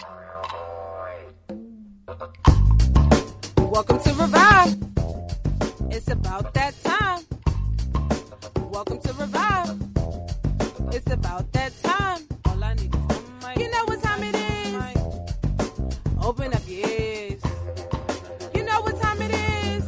Welcome to Revive. It's about that time. Welcome to Revive. It's about that time. All I need is one mic. You know what time it is. Open up your ears. You know what time it is.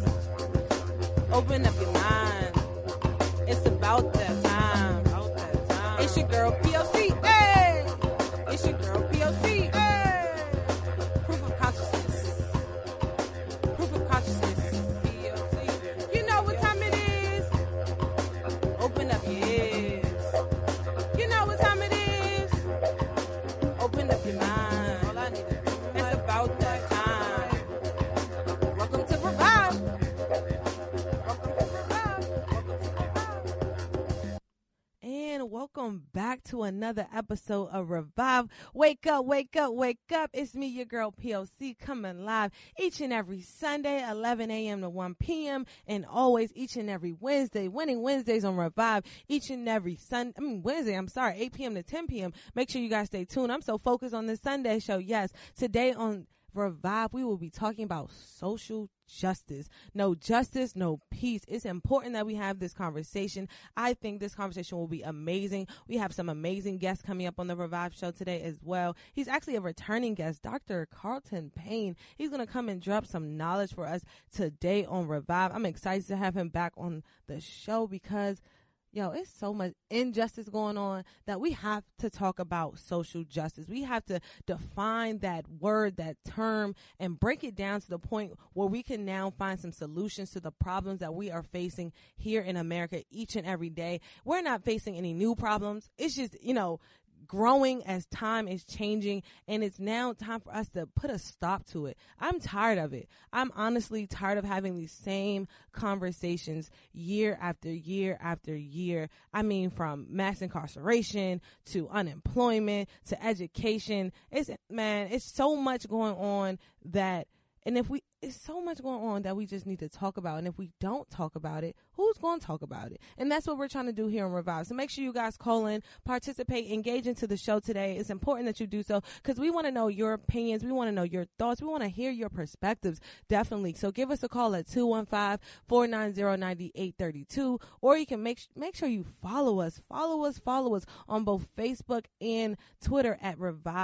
Open up your mind. It's about that time. It's your girl POC. Hey! It's your girl POC. Hey! Proof of consciousness. Proof of consciousness. POC. You know what time it is. Open up your ears. You know what time it is. Open up your mind. All I need is it's about that time. Welcome to Revive. Welcome to Revive. Welcome to Revive. And welcome back to another episode of Revive. Wake up, wake up, wake up. It's me, your girl POC, coming live each and every Sunday, 11 a.m. to 1 p.m. And always each and every Wednesday, Winning Wednesdays on Revive. Each and every Wednesday, 8 p.m. to 10 p.m. Make sure you guys stay tuned. I'm so focused on this Sunday show. Yes, today on Revive, we will be talking about social justice. No justice, no peace. It's important that we have this conversation. I think this conversation will be amazing. We have some amazing guests coming up on the Revive show today as well. He's actually a returning guest, Dr. Carlton Payne. He's going to come and drop some knowledge for us today on Revive. I'm excited to have him back on the show because it's so much injustice going on that we have to talk about social justice. We have to define that word, that term, and break it down to the point where we can now find some solutions to the problems that we are facing here in America each and every day. We're not facing any new problems. It's just, growing as time is changing, and it's now time for us to put a stop to it. I'm tired of it. I'm honestly tired of having these same conversations year after year after year. I mean, from mass incarceration to unemployment to education. It's so much going on that, it's so much going on that we just need to talk about. And if we don't talk about it, who's going to talk about it? And that's what we're trying to do here on Revive. So make sure you guys call in, participate, engage into the show today. It's important that you do so because we want to know your opinions. We want to know your thoughts. We want to hear your perspectives, definitely. So give us a call at 215-490-9832, or you can make sure you follow us on both Facebook and Twitter at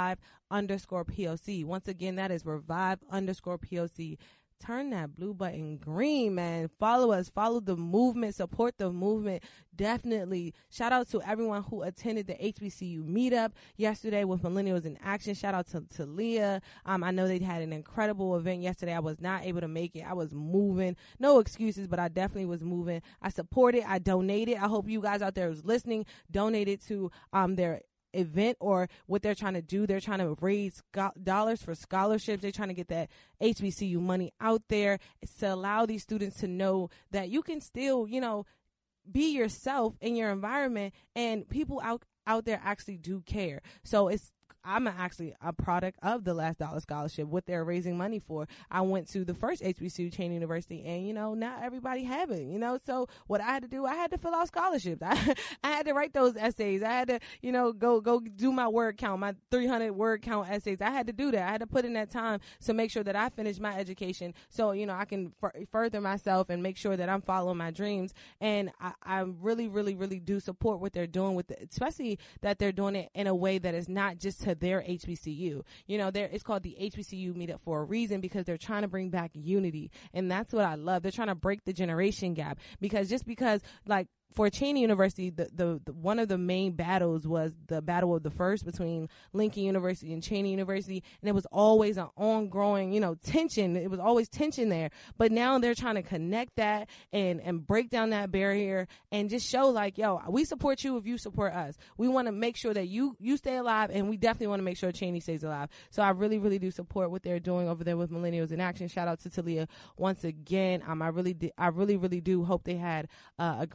Revive_POC. Once again, that is Revive_POC. Turn that blue button green, man. Follow us. Follow the movement. Support the movement. Definitely. Shout out to everyone who attended the HBCU meetup yesterday with Millennials in Action. Shout out to Leah. I know they had an incredible event yesterday. I was not able to make it. I was moving. No excuses, but I definitely was moving. I supported. I donated. I hope you guys out there who's listening donated to their event or what they're trying to do. They're trying to raise dollars for scholarships. They're trying to get that HBCU money out there to allow these students to know that you can still, be yourself in your environment, and people out there actually do care. So I'm actually a product of the Last Dollar Scholarship, what they're raising money for. I went to the first HBCU Cheney University, and, not everybody have it, So what I had to do, I had to fill out scholarships. I had to write those essays. I had to, go do my word count, my 300 word count essays. I had to do that. I had to put in that time to make sure that I finished my education so, I can further myself and make sure that I'm following my dreams. And I really, really, really do support what they're doing with it, especially that they're doing it in a way that is not just to their HBCU. It's called the HBCU meetup for a reason, because they're trying to bring back unity. And that's what I love. They're trying to break the generation gap, because for Cheney University, the one of the main battles was the battle of the first between Lincoln University and Cheney University, and it was always an ongoing, tension. It was always tension there. But now they're trying to connect that and break down that barrier and just show we support you if you support us. We want to make sure that you stay alive, and we definitely want to make sure Cheney stays alive. So I really, really do support what they're doing over there with Millennials in Action. Shout out to Talia once again. I really, really do hope they had a great turn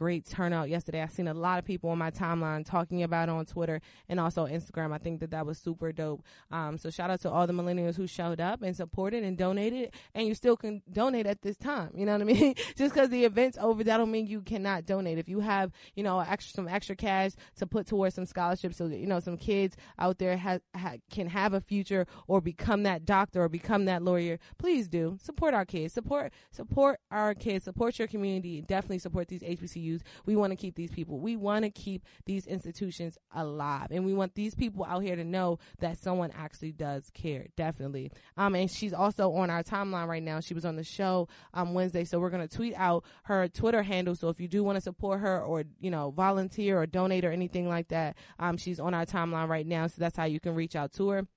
turnout yesterday. I seen a lot of people on my timeline talking about it on Twitter and also Instagram. I think that was super dope. So shout out to all the millennials who showed up and supported and donated, and you still can donate at this time. You know what I mean? Just because the event's over, that don't mean you cannot donate. If you have, some extra cash to put towards some scholarships so that, some kids out there can have a future or become that doctor or become that lawyer, please do. Support our kids. Support our kids. Support your community. Definitely support these HBCUs. We want to keep these people. We want to keep these institutions alive. And we want these people out here to know that someone actually does care. Definitely. And she's also on our timeline right now. She was on the show Wednesday. So we're going to tweet out her Twitter handle. So if you do want to support her or, volunteer or donate or anything like that, she's on our timeline right now. So that's how you can reach out to her.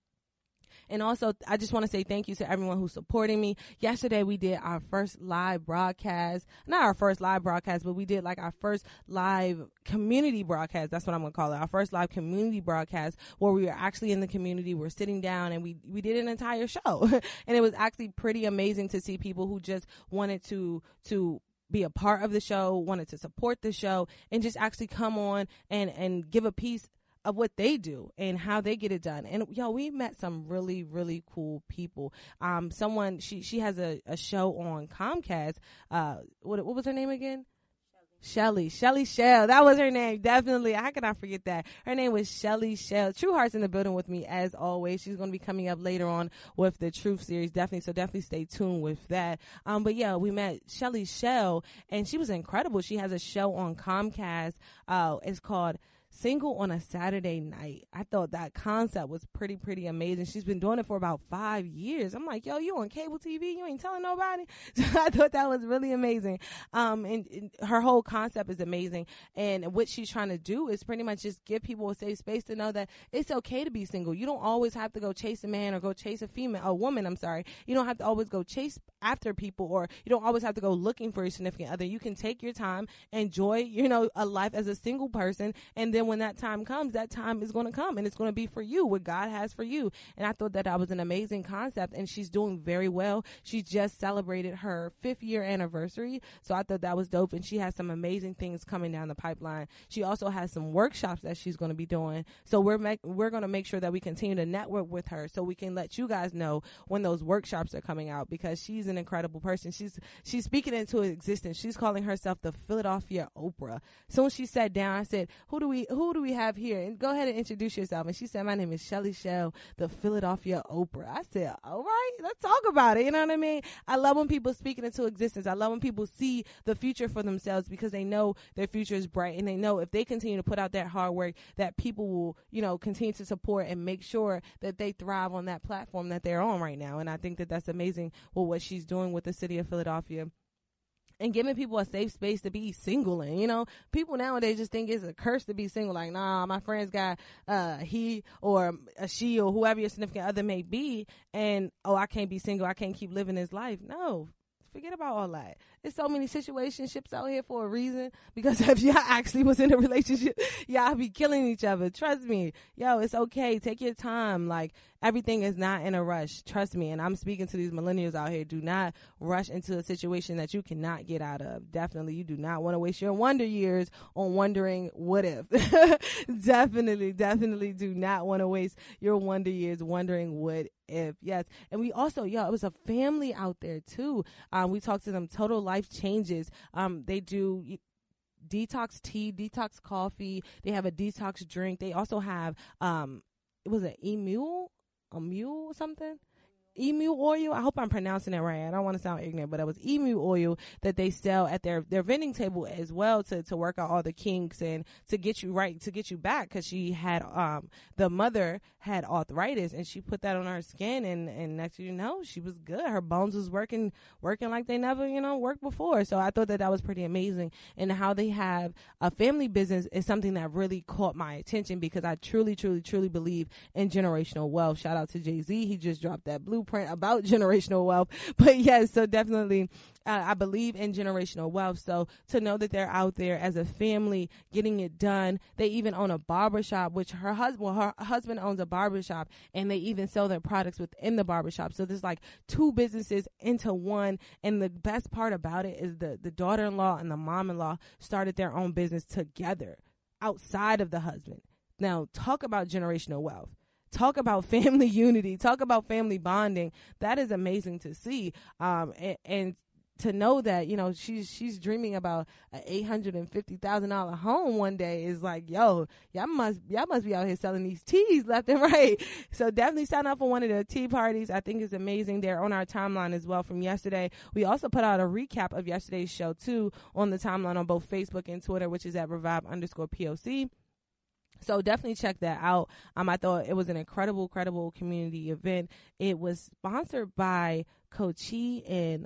And also, I just want to say thank you to everyone who's supporting me. Yesterday, we did our first live broadcast. Not our first live broadcast, but we did like our first live community broadcast. That's what I'm going to call it. Our first live community broadcast where we were actually in the community. We're sitting down and we did an entire show. And it was actually pretty amazing to see people who just wanted to be a part of the show, wanted to support the show, and just actually come on and give a piece of what they do and how they get it done. And we met some really, really cool people. Someone, she has a show on Comcast. What was her name again? Shelly Shell. That was her name. Definitely. How could I forget that? Her name was Shelly Shell. True Heart's in the building with me as always. She's going to be coming up later on with the Truth series. Definitely stay tuned with that. But yeah, we met Shelly Shell and she was incredible. She has a show on Comcast. It's called Single on a Saturday Night. I thought that concept was pretty amazing. She's been doing it for about 5 years. I'm like, you on cable TV? You ain't telling nobody? So I thought that was really amazing. And her whole concept is amazing. And what she's trying to do is pretty much just give people a safe space to know that it's okay to be single. You don't always have to go chase a man or go chase a woman. You don't have to always go chase after people, or you don't always have to go looking for your significant other. You can take your time, enjoy, a life as a single person, and then when that time comes, that time is going to come and it's going to be for you, what God has for you. And I thought that was an amazing concept, and she's doing very well. She just celebrated her 5th year anniversary. So I thought that was dope. And she has some amazing things coming down the pipeline. She also has some workshops that she's going to be doing. So we're going to make sure that we continue to network with her so we can let you guys know when those workshops are coming out, because she's an incredible person. She's speaking into existence. She's calling herself the Philadelphia Oprah. Soon she sat down, I said, who do we have here? And go ahead and introduce yourself. And she said, my name is Shelly Shell, the Philadelphia Oprah. I said, all right, let's talk about it. You know what I mean? I love when people speak it into existence. I love when people see the future for themselves because they know their future is bright, and they know if they continue to put out that hard work, that people will, continue to support and make sure that they thrive on that platform that they're on right now. And I think that that's amazing with what she's doing with the city of Philadelphia. And giving people a safe space to be single in. People nowadays just think it's a curse to be single. Like, nah, my friend's got he or a she or whoever your significant other may be, and I can't be single. I can't keep living this life. No. Forget about all that. There's so many situationships out here for a reason, because if y'all actually was in a relationship, y'all be killing each other. Trust me. It's okay. Take your time. Like, everything is not in a rush. Trust me. And I'm speaking to these millennials out here. Do not rush into a situation that you cannot get out of. Definitely, you do not want to waste your wonder years on wondering what if. Definitely do not want to waste your wonder years wondering what if. Yes. And we also, it was a family out there too. We talked to them, Total Life Changes. They do detox tea, detox coffee. They have a detox drink. They also have, it was a mule or something. Emu oil. I hope I'm pronouncing it right. I don't want to sound ignorant, but it was emu oil that they sell at their vending table as well to work out all the kinks and to get you right, to get you back. Cause she had, the mother had arthritis and she put that on her skin and next thing you know, she was good. Her bones was working like they never, worked before. So I thought that was pretty amazing. And how they have a family business is something that really caught my attention, because I truly believe in generational wealth. Shout out to Jay-Z. He just dropped that blueprint blueprint about generational wealth. But yes, so definitely I believe in generational wealth. So to know that they're out there as a family getting it done. They even own a barbershop, which her husband owns a barbershop, and they even sell their products within the barbershop. So there's like two businesses into one. And the best part about it is the daughter-in-law and the mom-in-law started their own business together outside of the husband. Now, talk about generational wealth. Talk about family unity. Talk about family bonding. That is amazing to see. And to know that, you know, she's dreaming about an $850,000 home one day is like, yo, y'all must be out here selling these teas left and right. So definitely sign up for one of the tea parties. I think it's amazing. They're on our timeline as well from yesterday. We also put out a recap of yesterday's show too on the timeline on both Facebook and Twitter, which is at Revive_POC. So definitely check that out. I thought it was an incredible community event. It was sponsored by Coachie and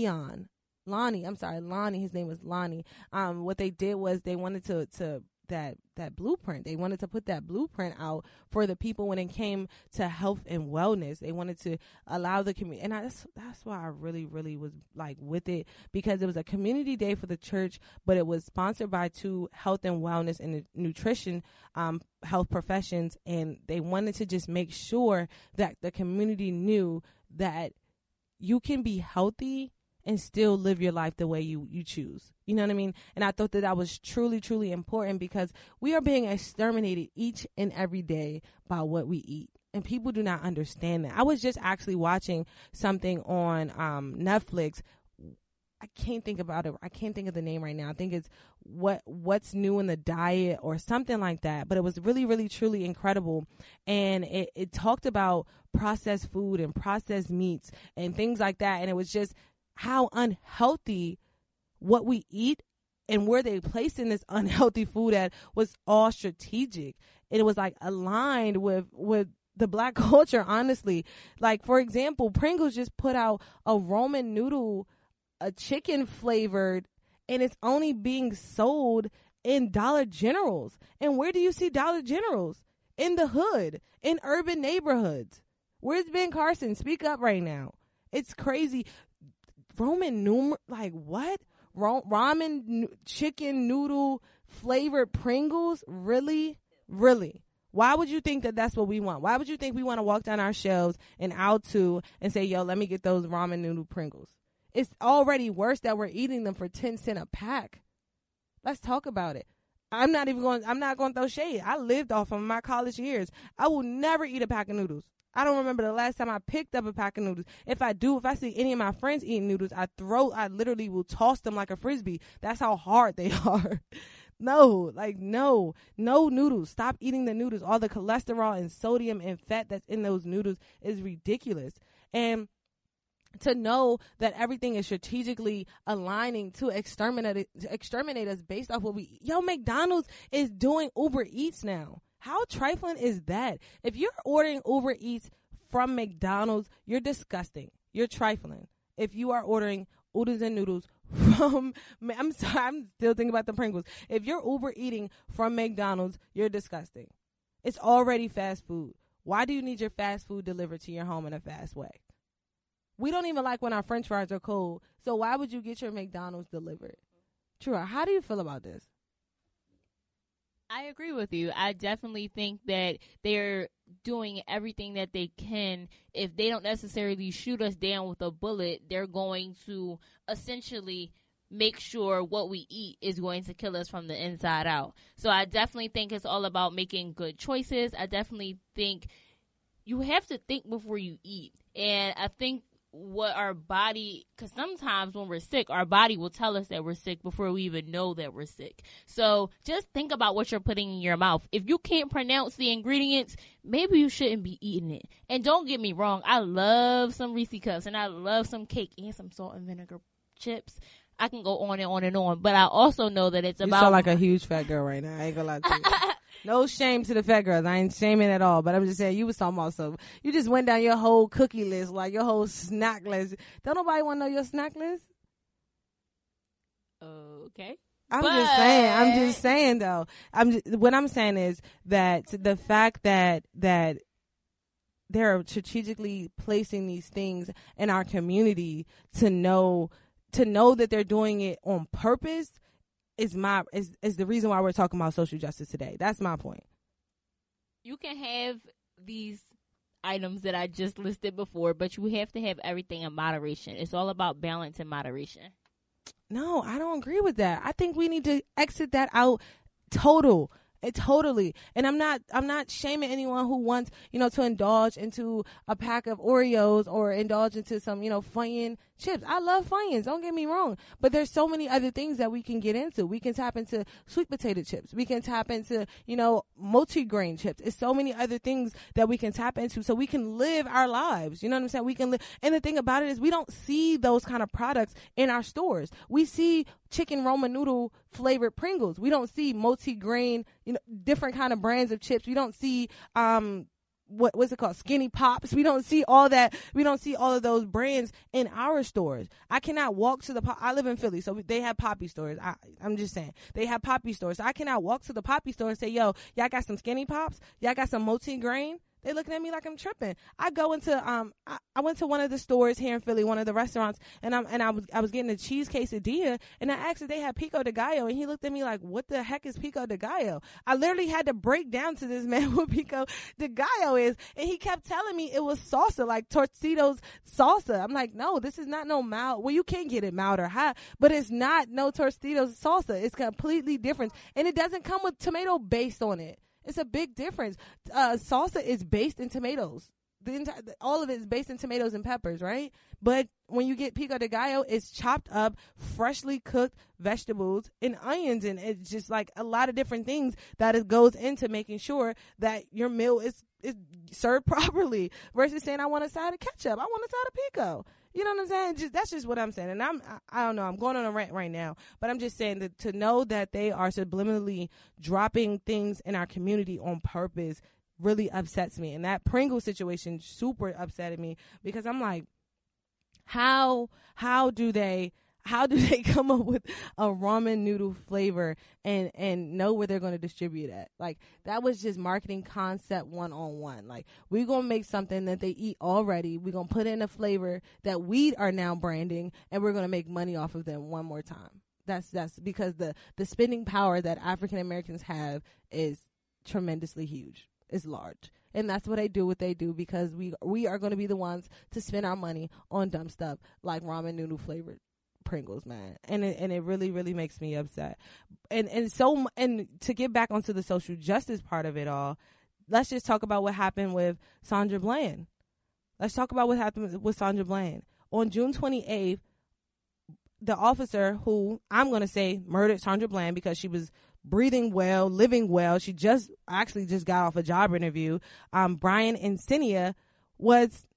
Lonnie. His name was Lonnie. What they did was they wanted to that blueprint. They wanted to put that blueprint out for the people when it came to health and wellness. They wanted to allow the community, and that's why I really was like with it, because it was a community day for the church, but it was sponsored by two health and wellness and nutrition health professions, and they wanted to just make sure that the community knew that you can be healthy and still live your life the way you choose. You know what I mean? And I thought that was truly important, because we are being exterminated each and every day by what we eat. And people do not understand that. I was just actually watching something on Netflix. I can't think about it. I can't think of the name right now. I think it's what's new in the diet or something like that. But it was really truly incredible. And it talked about processed food and processed meats and things like that. And it was just how unhealthy what we eat and where they placed in this unhealthy food at was all strategic. And it was like aligned with the Black culture, honestly. Like, for example, Pringles just put out a Roman noodle, a chicken flavored, and it's only being sold in Dollar Generals. And where do you see Dollar Generals? In the hood, in urban neighborhoods. Where's Ben Carson? Speak up right now. It's crazy. Roman numeral, like what? Ramen chicken noodle flavored Pringles? Really? Why would you think that that's what we want? Why would you think we want to walk down our shelves in aisle 2 and say, yo, let me get those ramen noodle Pringles? It's already worse that we're eating them for 10 cents a pack. Let's talk about it. I'm not going to throw shade. I lived off of my college years. I will never eat a pack of noodles. I don't remember the last time I picked up a pack of noodles. If I see any of my friends eating noodles, I literally will toss them like a Frisbee. That's how hard they are. No noodles. Stop eating the noodles. All the cholesterol and sodium and fat that's in those noodles is ridiculous. And to know that everything is strategically aligning to exterminate us based off what we eat. Yo, McDonald's is doing Uber Eats now. How trifling is that? If you're ordering Uber Eats from McDonald's, you're disgusting. You're trifling. If you are ordering oodles and noodles from, I'm still thinking about the Pringles. If you're Uber eating from McDonald's, you're disgusting. It's already fast food. Why do you need your fast food delivered to your home in a fast way? We don't even like when our French fries are cold. So why would you get your McDonald's delivered? True. How do you feel about this? I agree with you. I definitely think that they're doing everything that they can. If they don't necessarily shoot us down with a bullet, they're going to essentially make sure what we eat is going to kill us from the inside out. So I definitely think it's all about making good choices. I definitely think you have to think before you eat. And I think what our body, because sometimes when we're sick, our body will tell us that we're sick before we even know that we're sick. So just think about what you're putting in your mouth. If you can't pronounce the ingredients, maybe you shouldn't be eating it. And don't get me wrong, I love some Reese Cups and I love some cake and some salt and vinegar chips. I can go on and on and on, but I also know that it's about. You sound like a huge fat girl right now. I ain't gonna lie to you. No shame to the fat girls. I ain't shaming at all. But I'm just saying, you was talking about something. You just went down your whole cookie list, like your whole snack list. Don't nobody want to know your snack list? Okay. I'm just saying though. What I'm saying is that the fact that they're strategically placing these things in our community to know that they're doing it on purpose is the reason why we're talking about social justice today. That's my point. You can have these items that I just listed before, but you have to have everything in moderation. It's all about balance and moderation. No, I don't agree with that. I think we need to exit that out totally. And I'm not shaming anyone who wants, to indulge into a pack of Oreos or indulge into some, Funyun chips. I love Funyuns, don't get me wrong. But there's so many other things that we can get into. We can tap into sweet potato chips. We can tap into, multi-grain chips. It's so many other things that we can tap into so we can live our lives. You know what I'm saying? We can live. And the thing about it is we don't see those kind of products in our stores. We see chicken Roman noodle flavored Pringles. We don't see multi-grain, different kind of brands of chips. We don't see, what's it called? Skinny Pops. We don't see all that. We don't see all of those brands in our stores. I cannot walk to I live in Philly, so they have Poppy stores. I'm just saying they have Poppy stores. So I cannot walk to the Poppy store and say, yo, y'all got some Skinny Pops? Y'all got some multi-grain? They looking at me like I'm tripping. I go into I went to one of the stores here in Philly, one of the restaurants, and I was getting a cheese quesadilla, and I asked if they had pico de gallo, and he looked at me like, what the heck is pico de gallo? I literally had to break down to this man what pico de gallo is, and he kept telling me it was salsa, like Torcitos salsa. I'm like, no, this is not no mild. Well, you can get it mild or hot, but it's not no Torcitos salsa. It's completely different, and it doesn't come with tomato base on it. It's a big difference. Salsa is based in tomatoes. All of it is based in tomatoes and peppers, right? But when you get pico de gallo, it's chopped up, freshly cooked vegetables and onions, and it's just like a lot of different things that it goes into making sure that your meal is served properly. Versus saying, I want a side of ketchup, I want a side of pico. You know what I'm saying? That's just what I'm saying. And I don't know, I'm going on a rant right now, but I'm just saying that to know that they are subliminally dropping things in our community on purpose really upsets me. And that Pringle situation super upsetted me because I'm like, how do they come up with a ramen noodle flavor and know where they're going to distribute it? Like, that was just marketing concept 101. Like, we're going to make something that they eat already. We're going to put in a flavor that we are now branding, and we're going to make money off of them one more time. That's because the spending power that African Americans have is tremendously huge. It's large. And that's what they do what they do because we are going to be the ones to spend our money on dumb stuff like ramen noodle flavored Pringles, man. And it really, really makes me upset. And to get back onto the social justice part of it all, let's just talk about what happened with Sandra Bland. Let's talk about what happened with Sandra Bland. On June 28th, the officer who I'm going to say murdered Sandra Bland because she was breathing well, living well. She just got off a job interview. Brian Encinia was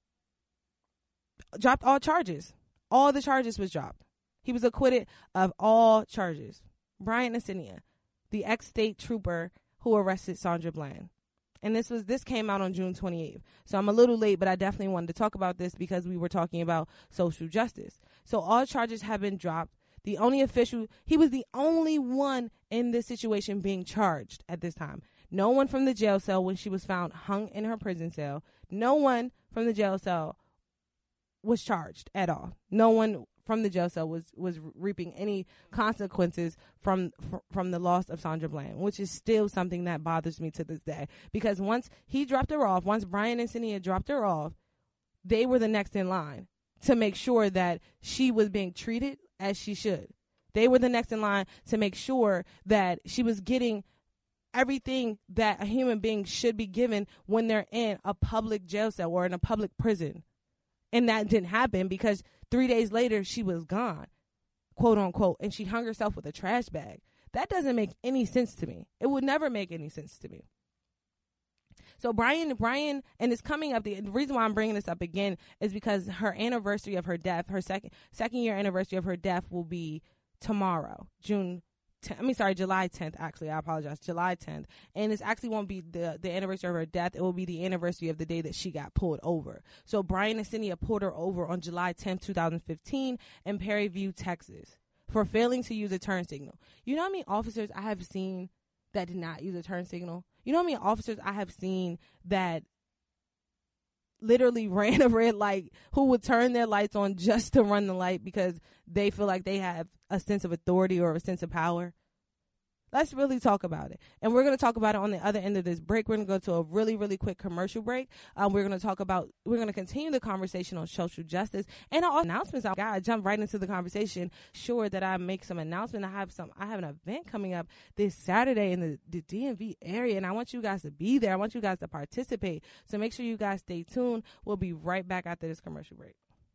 dropped all charges. All the charges was dropped. He was acquitted of all charges. Brian Encinia, the ex-state trooper who arrested Sandra Bland. And this came out on June 28th. So I'm a little late, but I definitely wanted to talk about this because we were talking about social justice. So all charges have been dropped. He was the only one in this situation being charged at this time. No one from the jail cell when she was found hung in her prison cell. No one from the jail cell was charged at all. No one from the jail cell was reaping any consequences from the loss of Sandra Bland, which is still something that bothers me to this day. Because once he dropped her off, once Brian Encinia dropped her off, they were the next in line to make sure that she was being treated as she should. They were the next in line to make sure that she was getting everything that a human being should be given when they're in a public jail cell or in a public prison. And that didn't happen because 3 days later she was gone, quote unquote, and she hung herself with a trash bag. That doesn't make any sense to me. It would never make any sense to me. So Brian, and it's coming up. The reason why I'm bringing this up again is because her anniversary of her death, her second year anniversary of her death will be tomorrow, July 10th, actually. I apologize. July 10th. And it actually won't be the anniversary of her death. It will be the anniversary of the day that she got pulled over. So Brian Encinia pulled her over on July 10th, 2015 in Perry View, Texas for failing to use a turn signal. You know how many officers I have seen that did not use a turn signal? You know how many officers I have seen that literally ran a red light, who would turn their lights on just to run the light because they feel like they have a sense of authority or a sense of power? Let's really talk about it. And we're going to talk about it on the other end of this break. We're going to go to a really, really quick commercial break. We're going to continue the conversation on social justice and our announcements. I got to jump right into the conversation. Sure that I make some announcement. I have an event coming up this Saturday in the DMV area, and I want you guys to be there. I want you guys to participate. So make sure you guys stay tuned. We'll be right back after this commercial break.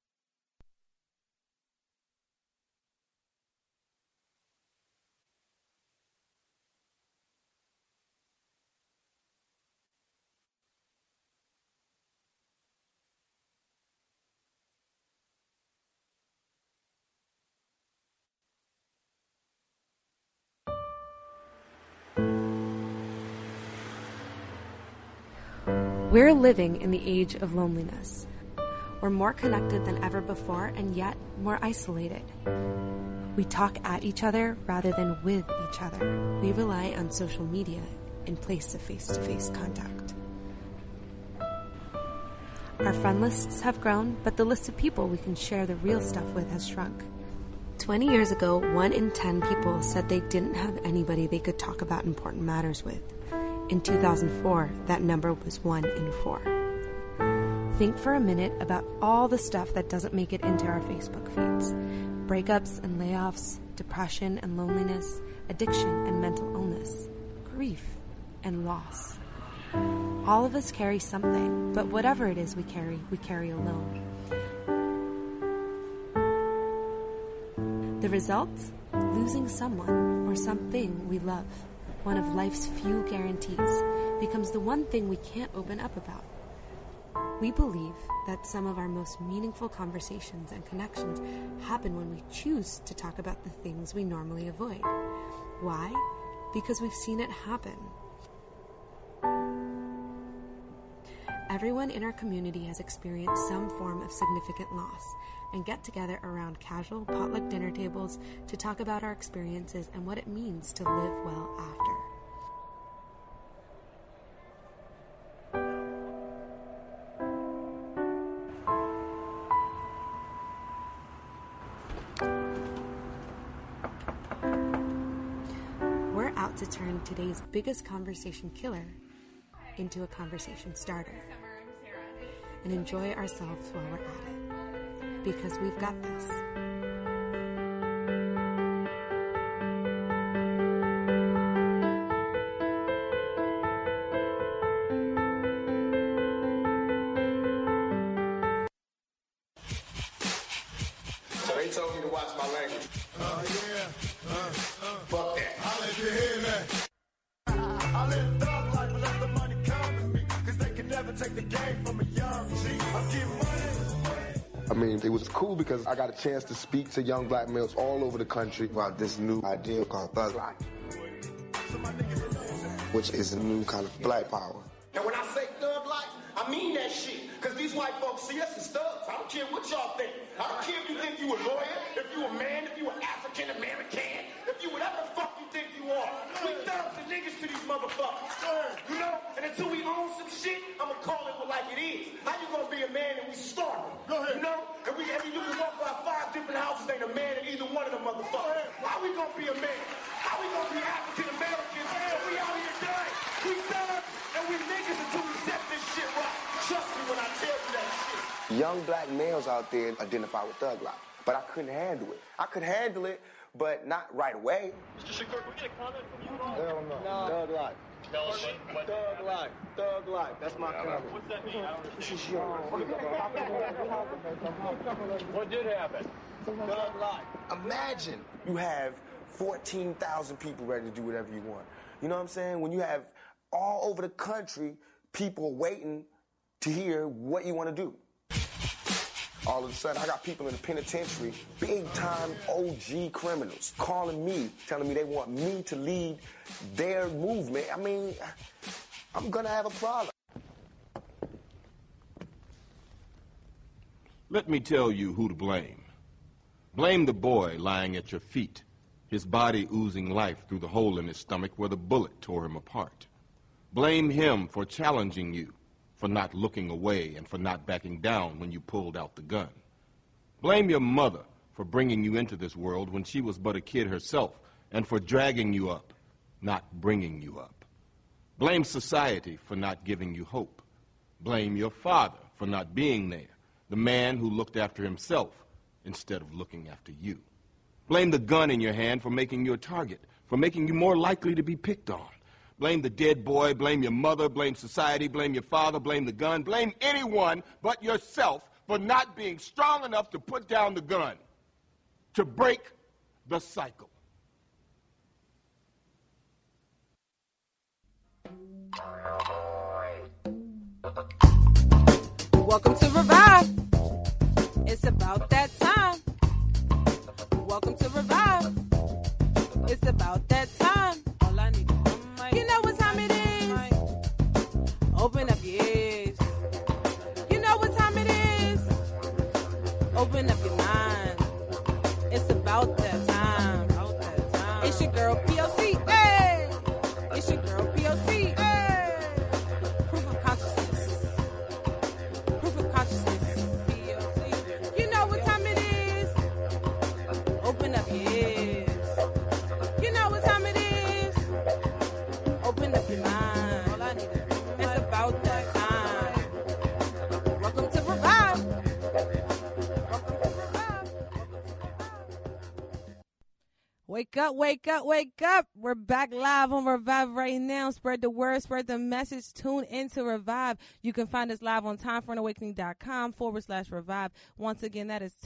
We're living in the age of loneliness. We're more connected than ever before, and yet more isolated. We talk at each other rather than with each other. We rely on social media in place of face-to-face contact. Our friend lists have grown, but the list of people we can share the real stuff with has shrunk. 20 years ago, 1 in 10 people said they didn't have anybody they could talk about important matters with. In 2004, that number was 1 in 4. Think for a minute about all the stuff that doesn't make it into our Facebook feeds. Breakups and layoffs, depression and loneliness, addiction and mental illness, grief and loss. All of us carry something, but whatever it is we carry alone. The result? Losing someone or something we love. One of life's few guarantees, becomes the one thing we can't open up about. We believe that some of our most meaningful conversations and connections happen when we choose to talk about the things we normally avoid. Why? Because we've seen it happen. Everyone in our community has experienced some form of significant loss and get together around casual potluck dinner tables to talk about our experiences and what it means to live well after. We're out to turn today's biggest conversation killer into a conversation starter and enjoy ourselves while we're at it. Because we've got this. So they told me to watch my language. Fuck that. I'll let you hear that. I live thug life, but let the money come to me. Cause they can never take the game from a young G. I'm getting money. I mean, it was cool because I got a chance to speak to young black males all over the country about this new idea called thug life, which is a new kind of black power. And when I say thug life, I mean that shit. Because these white folks see us as thugs. I don't care what y'all think. I don't care if you think you a lawyer, if you a man, if you an African American, if you whatever the fuck you think you are. We thugs and niggas to these motherfuckers. You know? And until we own some shit, I'ma call it like it is. How you gonna be a man and we starving? Go ahead. You know? And you can walk by 5 different houses, ain't a man in either one of them motherfuckers. How we gonna be a man? How we gonna be African Americans? We out here dying. We thugs and we niggas until we set this shit right. Trust me when I tell you that shit. Young black males out there identify with thug life, but I couldn't handle it. I could handle it, but not right away. Mr. Shakur, can we get a comment from you? Hell no. Thug life. Tell us what Thug life. Thug life. That's my comment. What's that mean? I don't understand. This is young. What did happen? Thug life. Imagine you have 14,000 people ready to do whatever you want. You know what I'm saying? When you have all over the country people waiting to hear what you want to do. All of a sudden, I got people in the penitentiary, big-time OG criminals, calling me, telling me they want me to lead their movement. I mean, I'm going to have a problem. Let me tell you who to blame. Blame the boy lying at your feet, his body oozing life through the hole in his stomach where the bullet tore him apart. Blame him for challenging you, for not looking away and for not backing down when you pulled out the gun. Blame your mother for bringing you into this world when she was but a kid herself and for dragging you up, not bringing you up. Blame society for not giving you hope. Blame your father for not being there, the man who looked after himself instead of looking after you. Blame the gun in your hand for making you a target, for making you more likely to be picked on. Blame the dead boy, blame your mother, blame society, blame your father, blame the gun, blame anyone but yourself for not being strong enough to put down the gun, to break the cycle. Welcome to Revive. It's about that time. Welcome to Revive. It's about that time. All I need is one mic. You know what time it is. Open up your ears. You know what time it is. Open up your mind. It's about that time. It's your girl POC. Hey! It's your girl POC. Hey! Proof of consciousness. Proof of consciousness. POC. You know what time it is. Open up your ears. You know what time it is. Open up your mind. All I need is it's about that time. Welcome to Revive. Welcome to Revive. Wake up, wake up, wake up. We're back live on Revive right now. Spread the word, spread the message. Tune into Revive. You can find us live on timeforanawakening.com/Revive. Once again, that is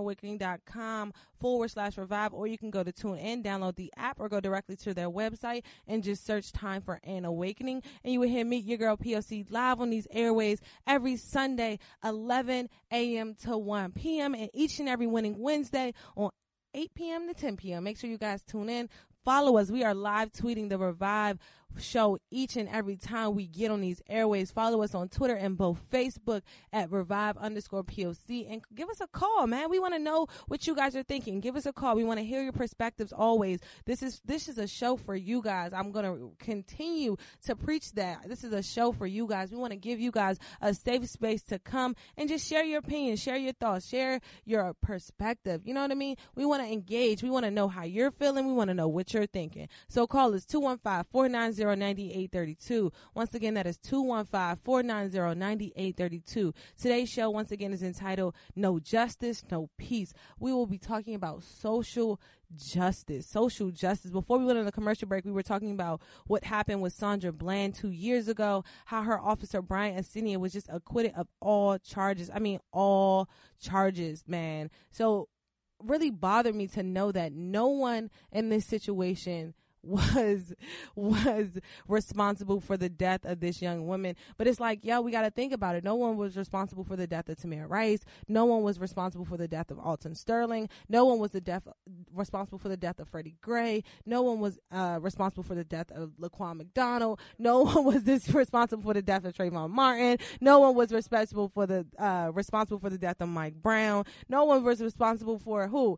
timeforanawakening.com/Revive. Or you can go to TuneIn, download the app, or go directly to their website and just search Time for an Awakening. And you will hear Meet Your Girl POC live on these airways every Sunday, 11 a.m. to 1 p.m. and each and every winning Wednesday on 8 p.m. to 10 p.m. Make sure you guys tune in. Follow us. We are live tweeting the Revive show each and every time we get on these airways. Follow us on Twitter and both Facebook at Revive_POC and give us a call, man. We want to know what you guys are thinking. Give us a call. We want to hear your perspectives always. This is a show for you guys. I'm going to continue to preach that. This is a show for you guys. We want to give you guys a safe space to come and just share your opinion, share your thoughts, share your perspective. You know what I mean? We want to engage. We want to know how you're feeling. We want to know what you're thinking. So call us 215-490-9832. Once again, that is 215-490-9832. Today's show, once again, is entitled No Justice, No Peace. We will be talking about social justice. Before we went on the commercial break, we were talking about what happened with Sandra Bland 2 years ago, how her officer, Brian Acinia, was just acquitted of all charges. I mean, all charges, man. So really bothered me to know that no one in this situation was responsible for the death of this young woman. But it's like, yo, we got to think about it. No one was responsible for the death of Tamir Rice. No one was responsible for the death of Alton Sterling. No one was responsible for the death of Freddie Gray. No one was responsible for the death of Laquan McDonald. No one was responsible for the death of Trayvon Martin. No one was responsible for the death of Mike Brown. No one was responsible for who?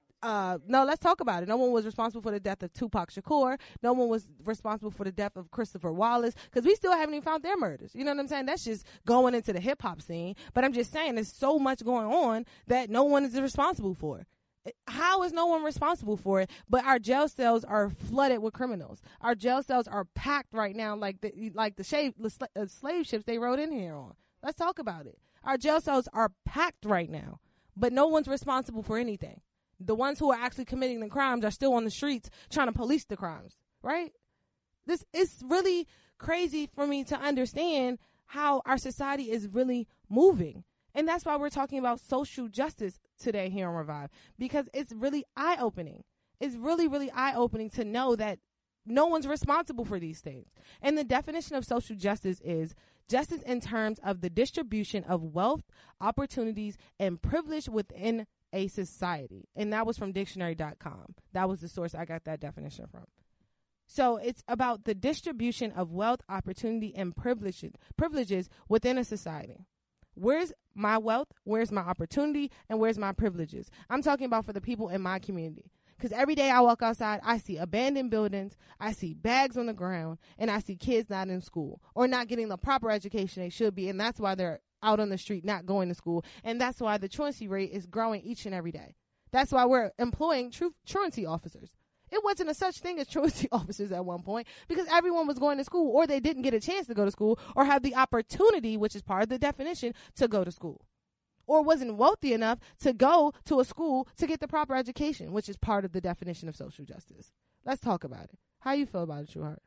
No, let's talk about it. No one was responsible for the death of Tupac Shakur. No one was responsible for the death of Christopher Wallace, because we still haven't even found their murders. You know what I'm saying? That's just going into the hip hop scene. But I'm just saying there's so much going on that no one is responsible for. How is no one responsible for it? But our jail cells are flooded with criminals. Our jail cells are packed right now like the slave ships they rode in here on. Let's talk about it. Our jail cells are packed right now, but no one's responsible for anything. The ones who are actually committing the crimes are still on the streets trying to police the crimes, right? This is really crazy for me to understand how our society is really moving. And that's why we're talking about social justice today here on Revive, because it's really eye-opening. It's really, really eye-opening to know that no one's responsible for these things. And the definition of social justice is justice in terms of the distribution of wealth, opportunities, and privilege within a society. And that was from dictionary.com. That was the source I got that definition from. So it's about the distribution of wealth, opportunity, and privileges within a society. Where's my wealth? Where's my opportunity? And where's my privileges? I'm talking about for the people in my community. Because every day I walk outside, I see abandoned buildings, I see bags on the ground, and I see kids not in school or not getting the proper education they should be. And that's why they're out on the street not going to school. And that's why the truancy rate is growing each and every day. That's why we're employing truancy officers. It wasn't a such thing as truancy officers at one point because everyone was going to school or they didn't get a chance to go to school or have the opportunity, which is part of the definition, to go to school. Or wasn't wealthy enough to go to a school to get the proper education, which is part of the definition of social justice. Let's talk about it. How you feel about it, True Heart?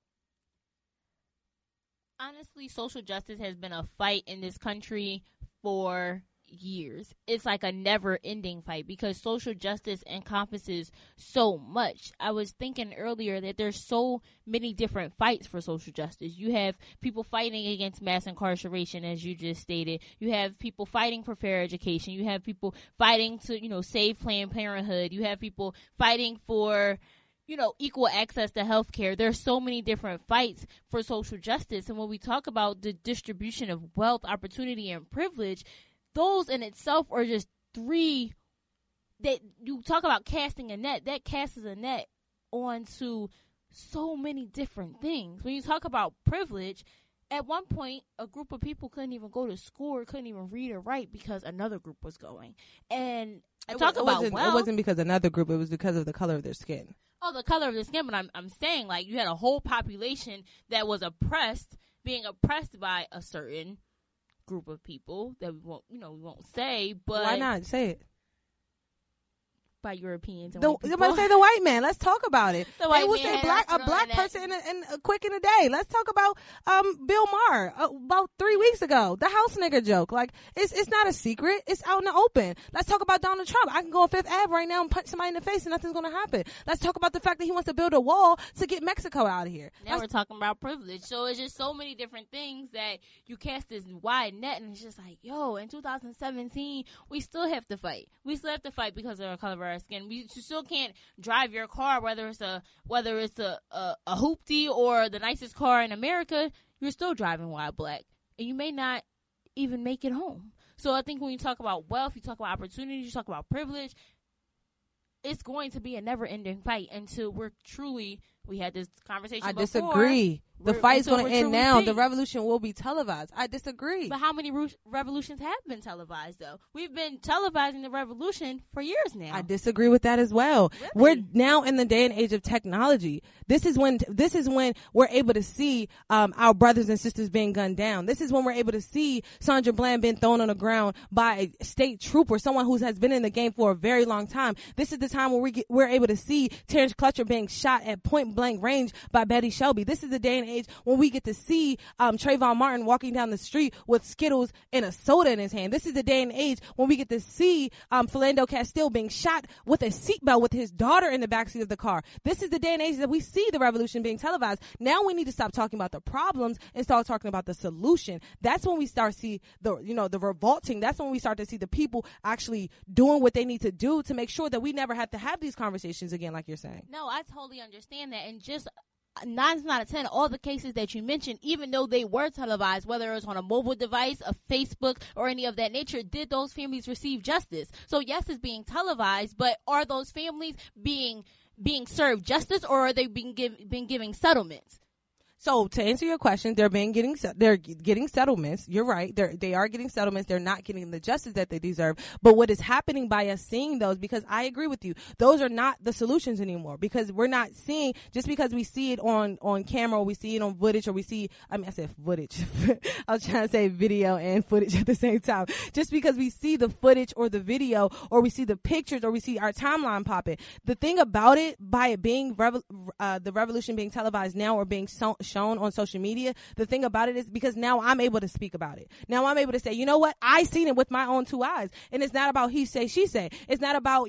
Honestly, social justice has been a fight in this country for years. It's like a never-ending fight because social justice encompasses so much. I was thinking earlier that there's so many different fights for social justice. You have people fighting against mass incarceration, as you just stated. You have people fighting for fair education. You have people fighting to, save Planned Parenthood. You have people fighting for equal access to health care. There's so many different fights for social justice. And when we talk about the distribution of wealth, opportunity, and privilege, those in itself are just three that you talk about casting a net. That casts a net onto so many different things. When you talk about privilege, at one point, a group of people couldn't even go to school or couldn't even read or write because another group was going. And It wasn't because another group. It was because of the color of their skin. Oh, the color of the skin. But I'm saying, like, you had a whole population that was being oppressed by a certain group of people that we won't say, but why not say it? By Europeans. I'm about to say the white man. Let's talk about it. The white they will man say a black person in quick in a day. Let's talk about Bill Maher about 3 weeks ago. The house nigger joke. Like it's not a secret. It's out in the open. Let's talk about Donald Trump. I can go on Fifth Ave right now and punch somebody in the face and nothing's gonna happen. Let's talk about the fact that he wants to build a wall to get Mexico out of here. Now we're talking about privilege. So it's just so many different things that you cast this wide net, and it's just like, yo, in 2017, we still have to fight. We still have to fight because of the color of our skin. You still can't drive your car, whether it's a hoopty or the nicest car in America. You're still driving while black, and you may not even make it home. So I think when you talk about wealth, you talk about opportunities, you talk about privilege, it's going to be a never-ending fight until we had this conversation before. I disagree. The fight's going to end now. The revolution will be televised. I disagree. But how many revolutions have been televised, though? We've been televising the revolution for years now. I disagree with that as well. Really? We're now in the day and age of technology. This is when we're able to see our brothers and sisters being gunned down. This is when we're able to see Sandra Bland being thrown on the ground by a state trooper, someone who has been in the game for a very long time. This is the time where we're able to see Terrence Clutcher being shot at point blank range by Betty Shelby. This is the day and age when we get to see Trayvon Martin walking down the street with Skittles and a soda in his hand. This is the day and age when we get to see Philando Castile being shot with a seatbelt with his daughter in the backseat of the car. This is the day and age that we see the revolution being televised. Now we need to stop talking about the problems and start talking about the solution. That's when we start to see the revolting. That's when we start to see the people actually doing what they need to do to make sure that we never have to have these conversations again, like you're saying. No, I totally understand that. And just 9 out of 10, all the cases that you mentioned, even though they were televised, whether it was on a mobile device, a Facebook, or any of that nature, did those families receive justice? So yes, it's being televised, but are those families being served justice, or are they being giving settlements? So to answer your question, they're getting settlements. You're right. They are getting settlements. They're not getting the justice that they deserve. But what is happening by us seeing those, because I agree with you, those are not the solutions anymore, because we're not seeing, just because we see it on camera, or we see it on footage, or I said footage. I was trying to say video and footage at the same time. Just because we see the footage or the video, or we see the pictures, or we see our timeline popping. The thing about it, by it being the revolution being televised now, or being shown on social media, the thing about it is because now I'm able to speak about it. Now I'm able to say, you know what? I seen it with my own 2 eyes. And it's not about he say, she say. It's not about,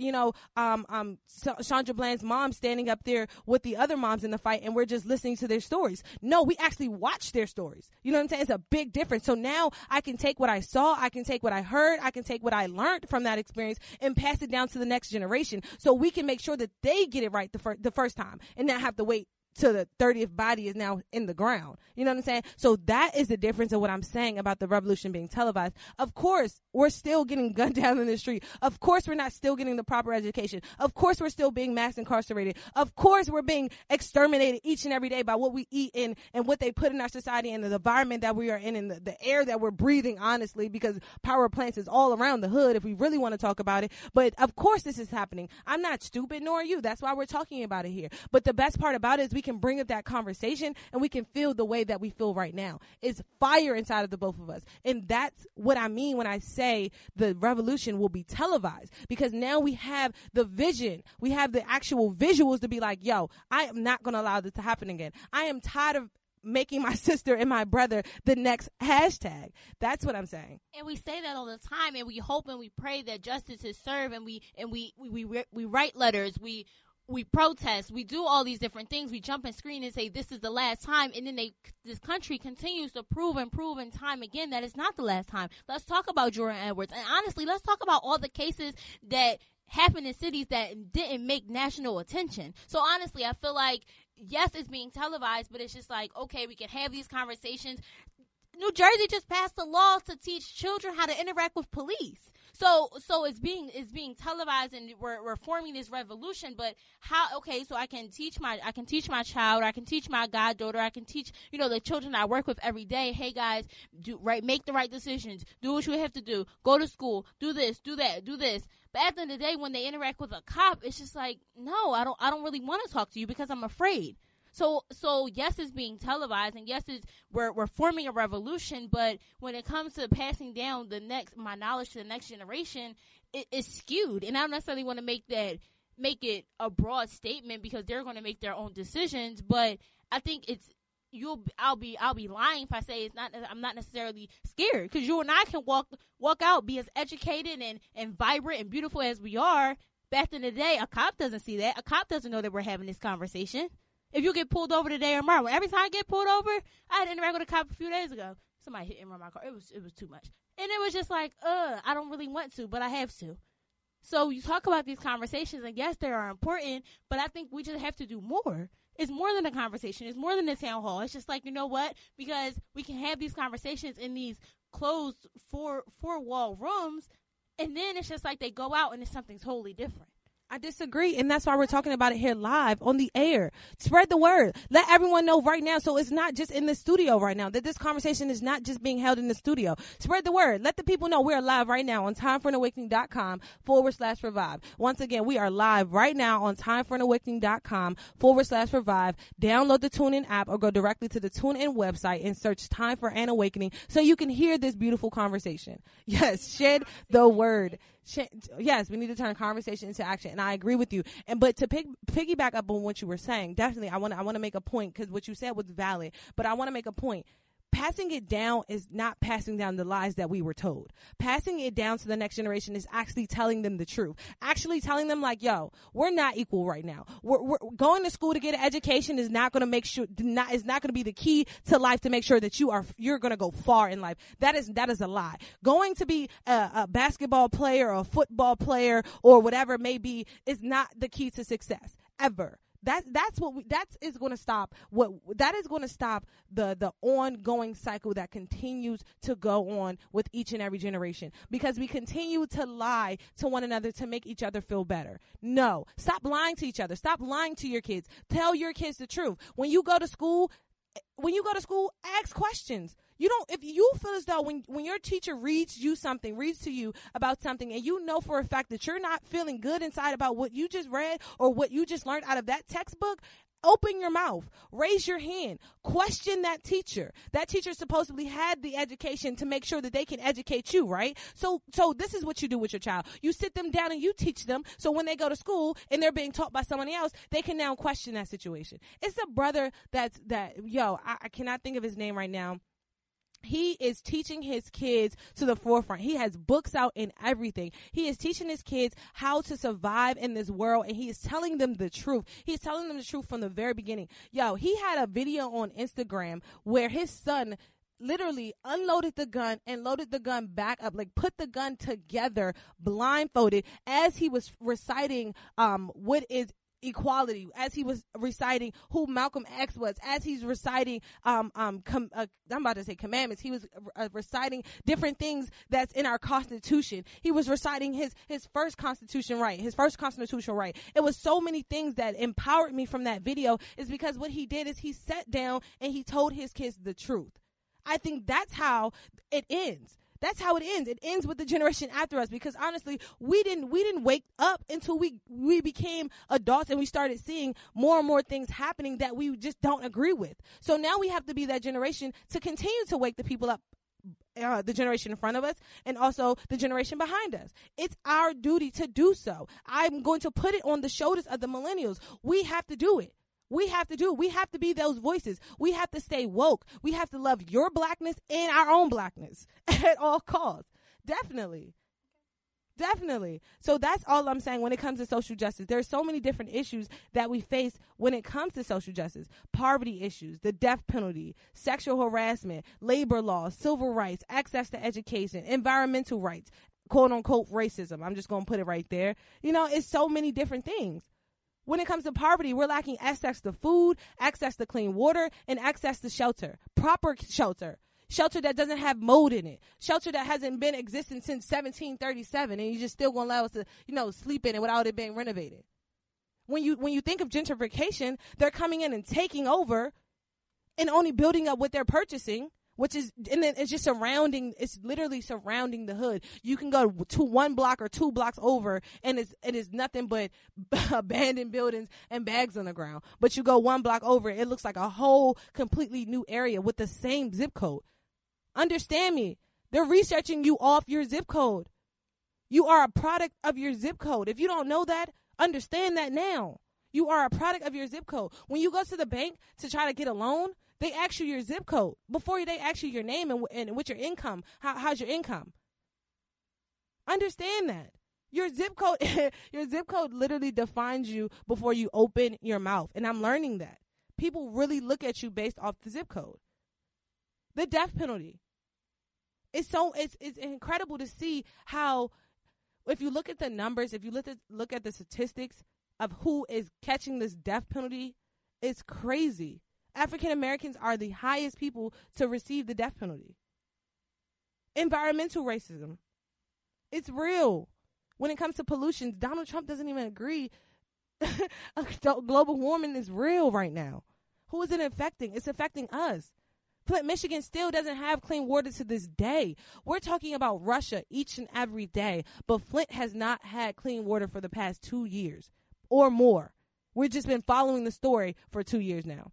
Sandra Bland's mom standing up there with the other moms in the fight and we're just listening to their stories. No, we actually watch their stories. You know what I'm saying? It's a big difference. So now I can take what I saw, I can take what I heard, I can take what I learned from that experience and pass it down to the next generation, so we can make sure that they get it right the first time and not have to wait to the 30th body is now in the ground. You know what I'm saying? So that is the difference of what I'm saying about the revolution being televised. Of course, we're still getting gunned down in the street. Of course, we're not still getting the proper education. Of course, we're still being mass incarcerated. Of course, we're being exterminated each and every day by what we eat in and what they put in our society and the environment that we are in and the air that we're breathing, honestly, because power plants is all around the hood if we really want to talk about it. But of course, this is happening. I'm not stupid, nor are you. That's why we're talking about it here. But the best part about it is we can bring up that conversation and we can feel the way that we feel right now. It's fire inside of the both of us. And that's what I mean when I say the revolution will be televised, because now we have the vision. We have the actual visuals to be like, yo, I am not going to allow this to happen again. I am tired of making my sister and my brother the next hashtag. That's what I'm saying. And we say that all the time, and we hope and we pray that justice is served, and we write letters, we protest, we do all these different things, we jump and screen and say this is the last time, and then this country continues to prove and time again that it's not the last time. Let's talk about Jordan Edwards, and honestly, let's talk about all the cases that happened in cities that didn't make national attention. So honestly, I feel like, yes, it's being televised, but it's just like, okay, we can have these conversations. New Jersey just passed a law to teach children how to interact with police. So it's being televised, and we're forming this revolution. But how? Okay, so I can teach my child, or I can teach my goddaughter, I can teach the children I work with every day. Hey guys, make the right decisions, do what you have to do, go to school, do this, do that, do this. But at the end of the day, when they interact with a cop, it's just like, no, I don't really want to talk to you because I'm afraid. So yes, it's being televised, and yes, we're forming a revolution. But when it comes to passing down my knowledge to the next generation, it's skewed. And I don't necessarily want to make it a broad statement, because they're going to make their own decisions. But I think I'll be lying if I say it's not. I'm not necessarily scared, because you and I can walk out, be as educated and vibrant and beautiful as we are. Back in the day, a cop doesn't see that. A cop doesn't know that we're having this conversation. If you get pulled over today or tomorrow, every time I get pulled over, I had to interact with a cop a few days ago. Somebody hit and run my car. It was too much. And it was just like, I don't really want to, but I have to. So you talk about these conversations, and yes, they are important, but I think we just have to do more. It's more than a conversation. It's more than a town hall. It's just like, you know what? Because we can have these conversations in these closed four-wall rooms, and then it's just like they go out and it's something totally different. I disagree, and that's why we're talking about it here live on the air. Spread the word. Let everyone know right now, so it's not just in the studio right now, that this conversation is not just being held in the studio. Spread the word. Let the people know we're live right now on timeforanawakening.com/revive. Once again, we are live right now on timeforanawakening.com/revive. Download the TuneIn app or go directly to the TuneIn website and search Time for an Awakening so you can hear this beautiful conversation. Yes, shed the word. Yes, we need to turn conversation into action, and I agree with you. But to piggyback up on what you were saying, definitely, I want to make a point, because what you said was valid. But I want to make a point. Passing it down is not passing down the lies that we were told. Passing it down to the next generation is actually telling them the truth. Actually telling them, like, yo, we're not equal right now. We're going to school to get an education is not going to is not going to be the key to life to make sure that you're going to go far in life. That is a lie. Going to be a basketball player or a football player or whatever it may be is not the key to success ever. That is going to stop the ongoing cycle that continues to go on with each and every generation, because we continue to lie to one another to make each other feel better. No, stop lying to each other. Stop lying to your kids. Tell your kids the truth. When you go to school, ask questions. If you feel as though when your teacher reads to you about something, and you know for a fact that you're not feeling good inside about what you just read or what you just learned out of that textbook, open your mouth, raise your hand, question that teacher. That teacher supposedly had the education to make sure that they can educate you, right? So this is what you do with your child. You sit them down and you teach them, so when they go to school and they're being taught by somebody else, they can now question that situation. It's a brother I cannot think of his name right now. He is teaching his kids to the forefront. He has books out and everything. He is teaching his kids how to survive in this world, and he is telling them the truth. He's telling them the truth from the very beginning. He had a video on Instagram where his son literally unloaded the gun and loaded the gun back up, like put the gun together blindfolded as he was reciting what is equality, as he was reciting who Malcolm X was, as he's reciting I'm about to say commandments, he was reciting different things that's in our Constitution. He was reciting his first constitutional right. It was so many things that empowered me from that video, is because what he did is he sat down and he told his kids the truth. I think that's how it ends. That's how it ends. It ends with the generation after us, because honestly, we didn't wake up until we became adults and we started seeing more and more things happening that we just don't agree with. So now we have to be that generation to continue to wake the people up, the generation in front of us and also the generation behind us. It's our duty to do so. I'm going to put it on the shoulders of the millennials. We have to do it. We have to be those voices. We have to stay woke. We have to love your blackness and our own blackness at all costs. Definitely. So that's all I'm saying when it comes to social justice. There's so many different issues that we face when it comes to social justice. Poverty issues, the death penalty, sexual harassment, labor laws, civil rights, access to education, environmental rights, quote unquote racism. I'm just going to put it right there. It's so many different things. When it comes to poverty, we're lacking access to food, access to clean water, and access to shelter. Proper shelter. Shelter that doesn't have mold in it. Shelter that hasn't been existing since 1737, and you just still going to allow us to, sleep in it without it being renovated. When you think of gentrification, they're coming in and taking over and only building up what they're purchasing, which is, and then it's literally surrounding the hood. You can go to 1 block or 2 blocks over, and it is nothing but abandoned buildings and bags on the ground. But you go 1 block over, it looks like a whole completely new area with the same zip code. Understand me. They're researching you off your zip code. You are a product of your zip code. If you don't know that, understand that now. You are a product of your zip code. When you go to the bank to try to get a loan, they ask you your zip code before they ask you your name and what's your income. How's your income? Understand that. Your zip code literally defines you before you open your mouth. And I'm learning that. People really look at you based off the zip code. The death penalty. It's incredible to see how, if you look at the numbers, if you look at the statistics of who is catching this death penalty, it's crazy. African Americans are the highest people to receive the death penalty. Environmental racism. It's real. When it comes to pollution, Donald Trump doesn't even agree. Global warming is real right now. Who is it affecting? It's affecting us. Flint, Michigan still doesn't have clean water to this day. We're talking about Russia each and every day, but Flint has not had clean water for the past 2 years or more. We've just been following the story for 2 years now.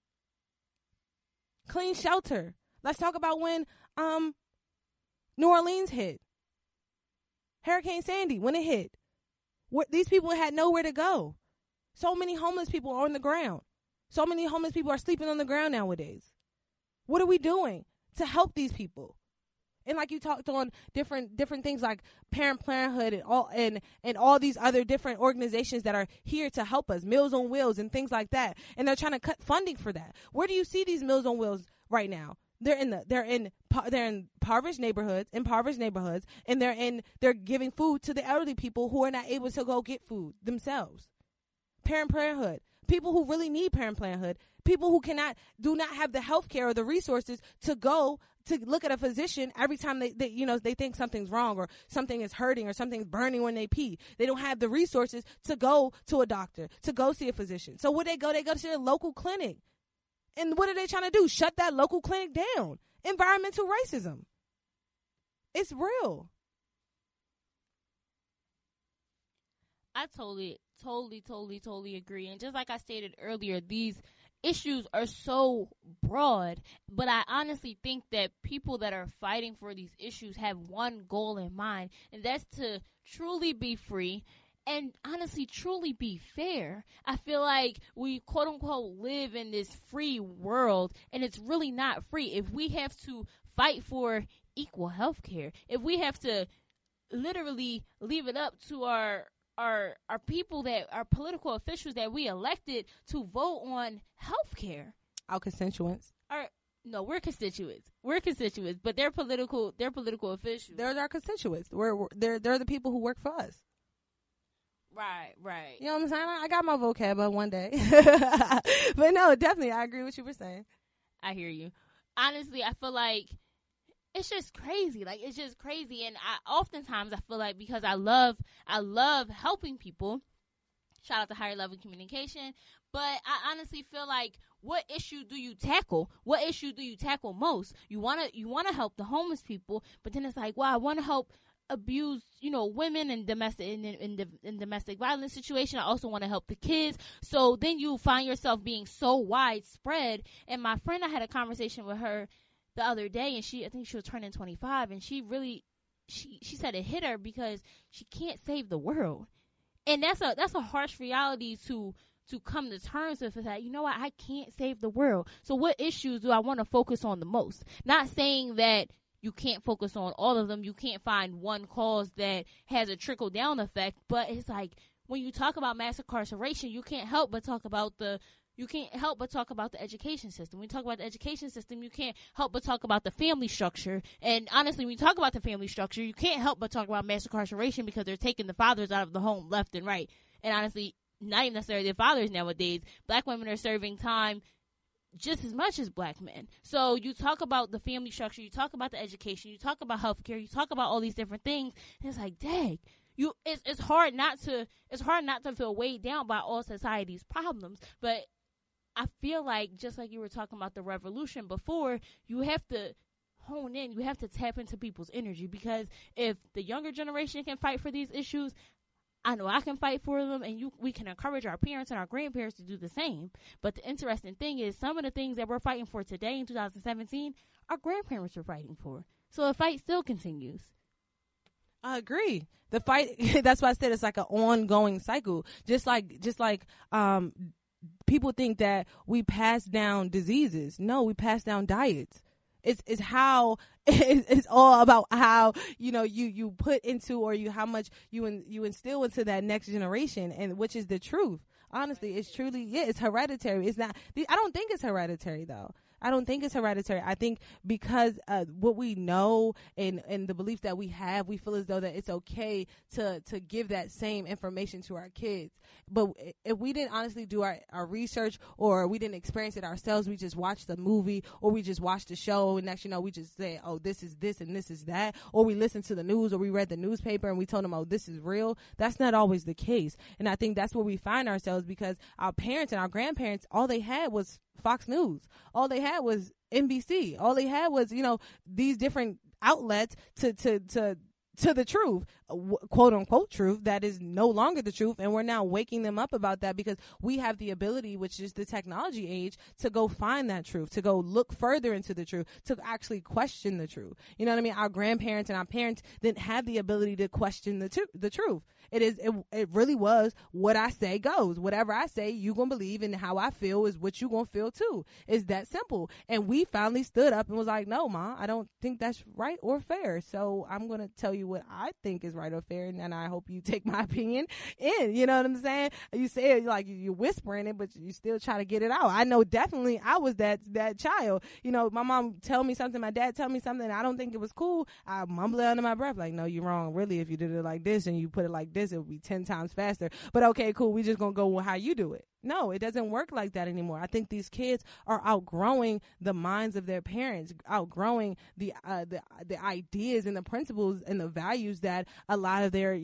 Clean shelter. Let's talk about when New Orleans hit. Hurricane Sandy, when it hit. These people had nowhere to go. So many homeless people are on the ground. So many homeless people are sleeping on the ground nowadays. What are we doing to help these people? And like you talked on different things like Planned Parenthood and all these other different organizations that are here to help us, Meals on Wheels and things like that. And they're trying to cut funding for that. Where do you see these Meals on Wheels right now? They're in impoverished neighborhoods, and they're giving food to the elderly people who are not able to go get food themselves. Planned Parenthood. People who really need Planned Parenthood, people who do not have the health care or the resources to go to look at a physician every time they think something's wrong or something is hurting or something's burning when they pee. They don't have the resources to go to a doctor, to go see a physician. So where they go to their local clinic. And what are they trying to do? Shut that local clinic down. Environmental racism. It's real. I totally agree. And just like I stated earlier, these issues are so broad, but I honestly think that people that are fighting for these issues have one goal in mind, and that's to truly be free and honestly truly be fair. I feel like we quote unquote live in this free world, and it's really not free. If we have to fight for equal health care, if we have to literally leave it up to our people, that our political officials that we elected to vote on health care. Our constituents. No, we're constituents. We're constituents, but they're political officials. They're our constituents. They're the people who work for us. Right. You know what I'm saying? I got my vocab one day. But no, definitely, I agree with what you were saying. I hear you. Honestly, I feel like it's just crazy. Like, it's just crazy. And oftentimes I feel like because I love helping people. Shout out to Higher Level Communication. But I honestly feel like, what issue do you tackle? What issue do you tackle most? You wanna help the homeless people, but then it's like, well, I want to help abused, women and domestic violence situation. I also want to help the kids. So then you find yourself being so widespread. And my friend, I had a conversation with her the other day, and I think she was turning 25, and she said it hit her because she can't save the world. And that's a harsh reality to come to terms with, is that, you know what, I can't save the world. So what issues do I want to focus on the most? Not saying that you can't focus on all of them. You can't find one cause that has a trickle down effect, but it's like, when you talk about mass incarceration, you can't help but talk about the education system. When you talk about the education system, you can't help but talk about the family structure. And honestly, when you talk about the family structure, you can't help but talk about mass incarceration, because they're taking the fathers out of the home left and right. And honestly, not even necessarily the fathers nowadays. Black women are serving time just as much as black men. So you talk about the family structure, you talk about the education, you talk about healthcare, you talk about all these different things, and it's like, dang, it's hard not to feel weighed down by all society's problems. But I feel like, just like you were talking about the revolution before, you have to hone in, you have to tap into people's energy, because if the younger generation can fight for these issues, I know I can fight for them, and we can encourage our parents and our grandparents to do the same. But the interesting thing is, some of the things that we're fighting for today in 2017, our grandparents were fighting for. So the fight still continues. I agree. The fight, that's why I said it's like an ongoing cycle. Just like people think that we pass down diseases. No, we pass down diets. It's how it's all about how you put into, or how much you instill into that next generation, and which is the truth. Honestly, it's truly, it's hereditary. It's not. I don't think it's hereditary though. I don't think it's hereditary. I think because what we know and the belief that we have, we feel as though that it's okay to give that same information to our kids. But if we didn't honestly do our research, or we didn't experience it ourselves, we just watched the movie, or we just watched the show, and next we just say, oh, this is this and this is that, or we listened to the news, or we read the newspaper and we told them, oh, this is real. That's not always the case. And I think that's where we find ourselves, because our parents and our grandparents, all they had was Fox News. All they had was NBC. All they had was, these different outlets to the truth, quote unquote truth, that is no longer the truth. And we're now waking them up about that, because we have the ability, which is the technology age, to go find that truth, to go look further into the truth, to actually question the truth. You know what I mean? Our grandparents and our parents didn't have the ability to question the truth. It really was, what I say goes. Whatever I say, you gonna believe, and how I feel is what you gonna feel too. It's that simple. And we finally stood up and was like, no, Ma, I don't think that's right or fair. So I'm gonna tell you what I think is right or fair, and I hope you take my opinion in. You know what I'm saying? You say it like you're whispering it, but you still try to get it out. I know definitely I was that child. My mom tell me something, my dad tell me something, and I don't think it was cool. I mumble it under my breath like, no, you're wrong. Really, if you did it like this and you put it like this, it would be 10 times faster. But okay, cool. We just gonna go with how you do it. No, it doesn't work like that anymore. I think these kids are outgrowing the minds of their parents, outgrowing the ideas and the principles and the values that a lot of their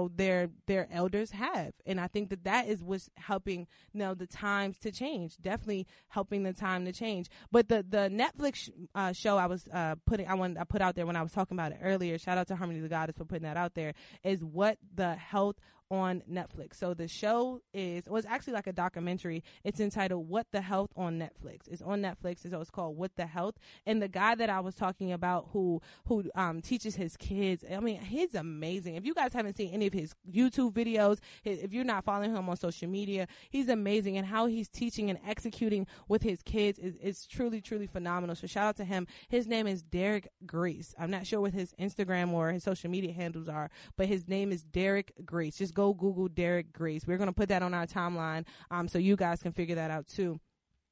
elders have. And I think that is what's helping the times to change. Definitely helping the time to change. But the Netflix show I was I put out there when I was talking about it earlier. Shout out to Harmony the Goddess for putting that out there. Is What the Health on Netflix. So the show was actually like a documentary. It's entitled What the Health on Netflix. It's on Netflix, so it's called What the Health. And the guy that I was talking about who teaches his kids, I mean, he's amazing. If you guys haven't seen any of his YouTube videos, if you're not following him on social media, he's amazing. And how he's teaching and executing with his kids is truly, truly phenomenal. So shout out to him. His name is Derek Grace. I'm not sure what his Instagram or his social media handles are, but his name is Derek Grace. Just go Google Derek Grace. We're going to put that on our timeline so you guys can figure that out too.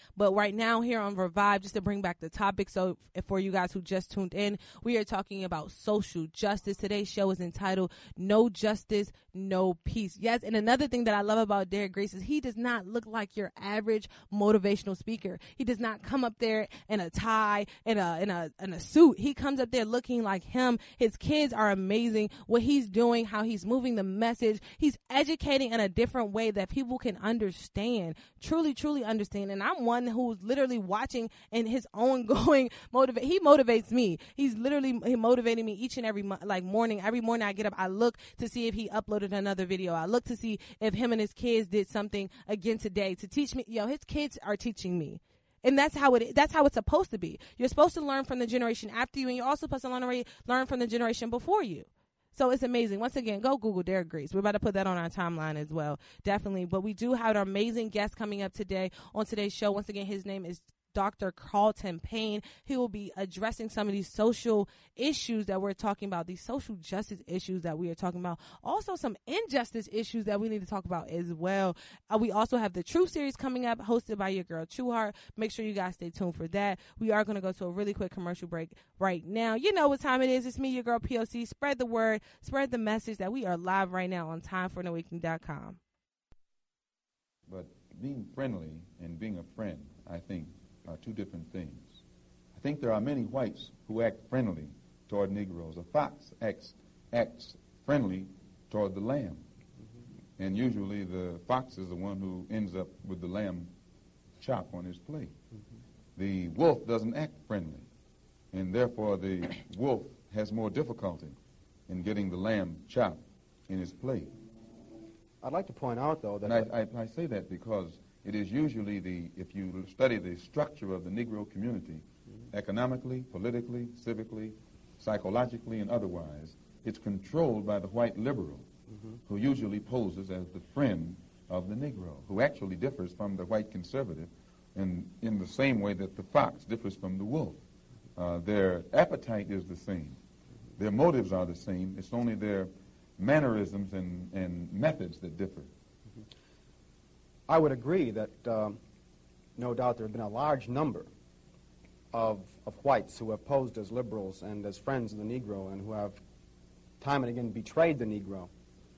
But right now here on Revive, just to bring back the topic, so for you guys who just tuned in, we are talking about social justice. Today's show is entitled No Justice, No Peace. Yes, and another thing that I love about Derek Grace is he does not look like your average motivational speaker. He does not come up there in a tie, in a suit. He comes up there looking like him. His kids are amazing. What he's doing, how he's moving the message. He's educating in a different way that people can understand, truly understand. And I'm one who's literally watching and his own going motivate. He motivates me. He's literally motivating me each and every morning. Every morning I get up, I look to see if he uploaded another video. I look to see if him and his kids did something again today to teach me. His kids are teaching me. And that's how it's supposed to be. You're supposed to learn from the generation after you, and you're also supposed to learn from the generation before you. So it's amazing. Once again, go Google Derek Grace. We're about to put that on our timeline as well. Definitely. But we do have an amazing guest coming up today on today's show. Once again, his name is Dr. Carlton Payne. He will be addressing some of these social issues that we're talking about, these social justice issues that we are talking about, also some injustice issues that we need to talk about as well. We also have the Truth Series coming up, hosted by your girl Trueheart. Make sure you guys stay tuned for that. We are going to go to a really quick commercial break right now. You know what time it is. It's me, your girl POC. Spread the word, spread the message that we are live right now on TimeForAnAwakening.com. But being friendly and being a friend, I think, are two different things. I think there are many whites who act friendly toward Negroes. A fox acts friendly toward the lamb. And usually the fox is the one who ends up with the lamb chop on his plate. The wolf doesn't act friendly, and therefore the wolf has more difficulty in getting the lamb chop in his plate. I'd like to point out, though, that... I say that because it is usually if you study the structure of the Negro community, economically, politically, civically, psychologically, and otherwise, it's controlled by the white liberal, who usually poses as the friend of the Negro, who actually differs from the white conservative in the same way that the fox differs from the wolf. Their appetite is the same. Their motives are the same. It's only their mannerisms and methods that differ. I would agree that no doubt there have been a large number of whites who have posed as liberals and as friends of the Negro and who have time and again betrayed the Negro.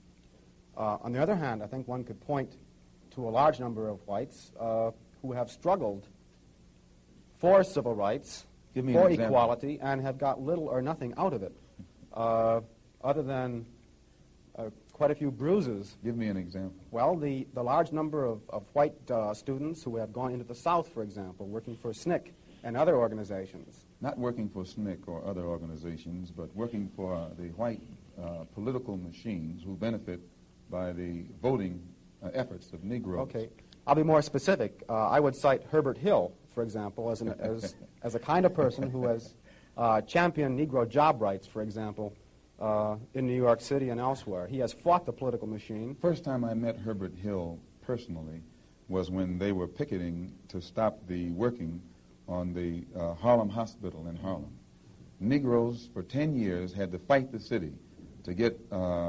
On the other hand, I think one could point to a large number of whites who have struggled for civil rights, for equality, and have got little or nothing out of it, other than quite a few bruises. Give me an example. Well, the large number of white students who have gone into the South, for example, working for SNCC and other organizations. Not working for SNCC or other organizations, but working for the white political machines who benefit by the voting efforts of Negroes. Okay. I'll be more specific. I would cite Herbert Hill, for example, as a kind of person who has championed Negro job rights, for example, in New York City and elsewhere. He has fought the political machine. First time I met Herbert Hill personally was when they were picketing to stop the working on the Harlem Hospital in Harlem. Negroes for 10 years had to fight the city to get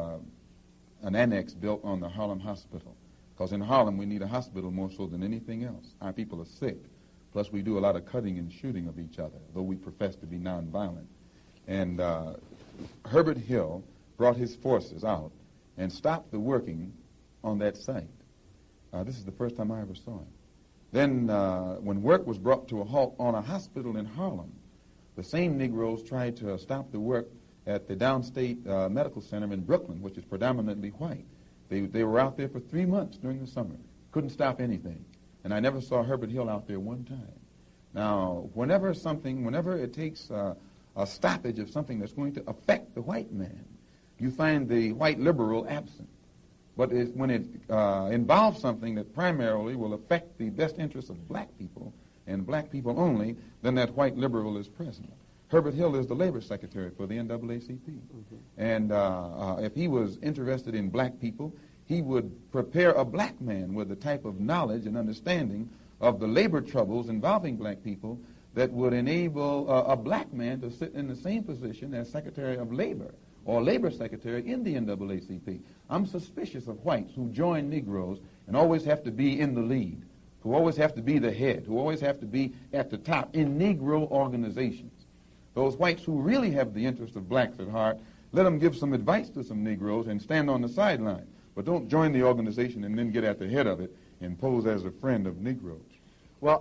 an annex built on the Harlem Hospital. Because in Harlem we need a hospital more so than anything else. Our people are sick. Plus we do a lot of cutting and shooting of each other, though we profess to be nonviolent. And Herbert Hill brought his forces out and stopped the working on that site. This is the first time I ever saw him. Then when work was brought to a halt on a hospital in Harlem, the same Negroes tried to stop the work at the Downstate Medical Center in Brooklyn, which is predominantly white. They were out there for 3 months during the summer. Couldn't stop anything. And I never saw Herbert Hill out there one time. Now, whenever it takes a stoppage of something that's going to affect the white man, you find the white liberal absent. But when it involves something that primarily will affect the best interests of black people and black people only, then that white liberal is present. Herbert Hill is the labor secretary for the NAACP. And if he was interested in black people, he would prepare a black man with the type of knowledge and understanding of the labor troubles involving black people that would enable a black man to sit in the same position as Secretary of Labor or Labor Secretary in the NAACP. I'm suspicious of whites who join Negroes and always have to be in the lead. who always have to be the head, who always have to be at the top in Negro organizations. Those whites who really have the interest of blacks at heart, let them give some advice to some Negroes and stand on the sideline. But don't join the organization and then get at the head of it and pose as a friend of Negroes. Well,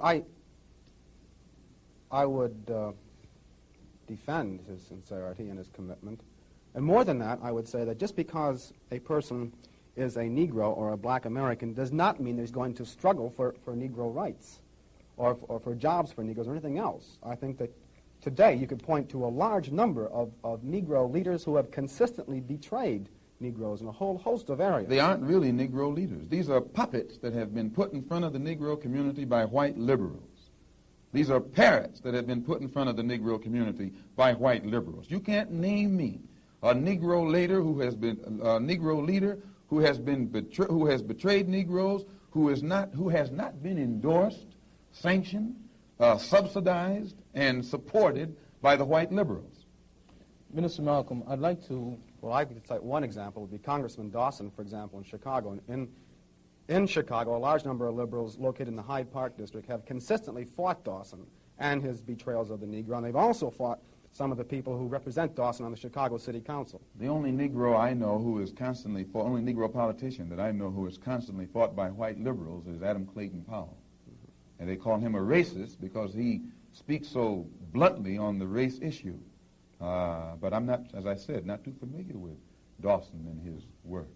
I would defend his sincerity and his commitment. And more than that, I would say that just because a person is a Negro or a black American does not mean he's going to struggle for Negro rights or for jobs for Negroes or anything else. I think that today you could point to a large number of Negro leaders who have consistently betrayed Negroes in a whole host of areas. They aren't really Negro leaders. These are puppets that have been put in front of the Negro community by white liberals. These are parrots that have been put in front of the Negro community by white liberals. You can't name me a Negro leader who has been betrayed Negroes, who has not been endorsed, sanctioned, subsidized, and supported by the white liberals. Minister Malcolm, I'd like to... Well, I could cite one example would be Congressman Dawson, for example, in Chicago. In Chicago, a large number of liberals located in the Hyde Park district have consistently fought Dawson and his betrayals of the Negro, and they've also fought some of the people who represent Dawson on the Chicago City Council. The only Negro I know who is constantly fought, only Negro politician that I know who is constantly fought by white liberals is Adam Clayton Powell. And they call him a racist because he speaks so bluntly on the race issue. But I'm not, as I said, not too familiar with Dawson and his work.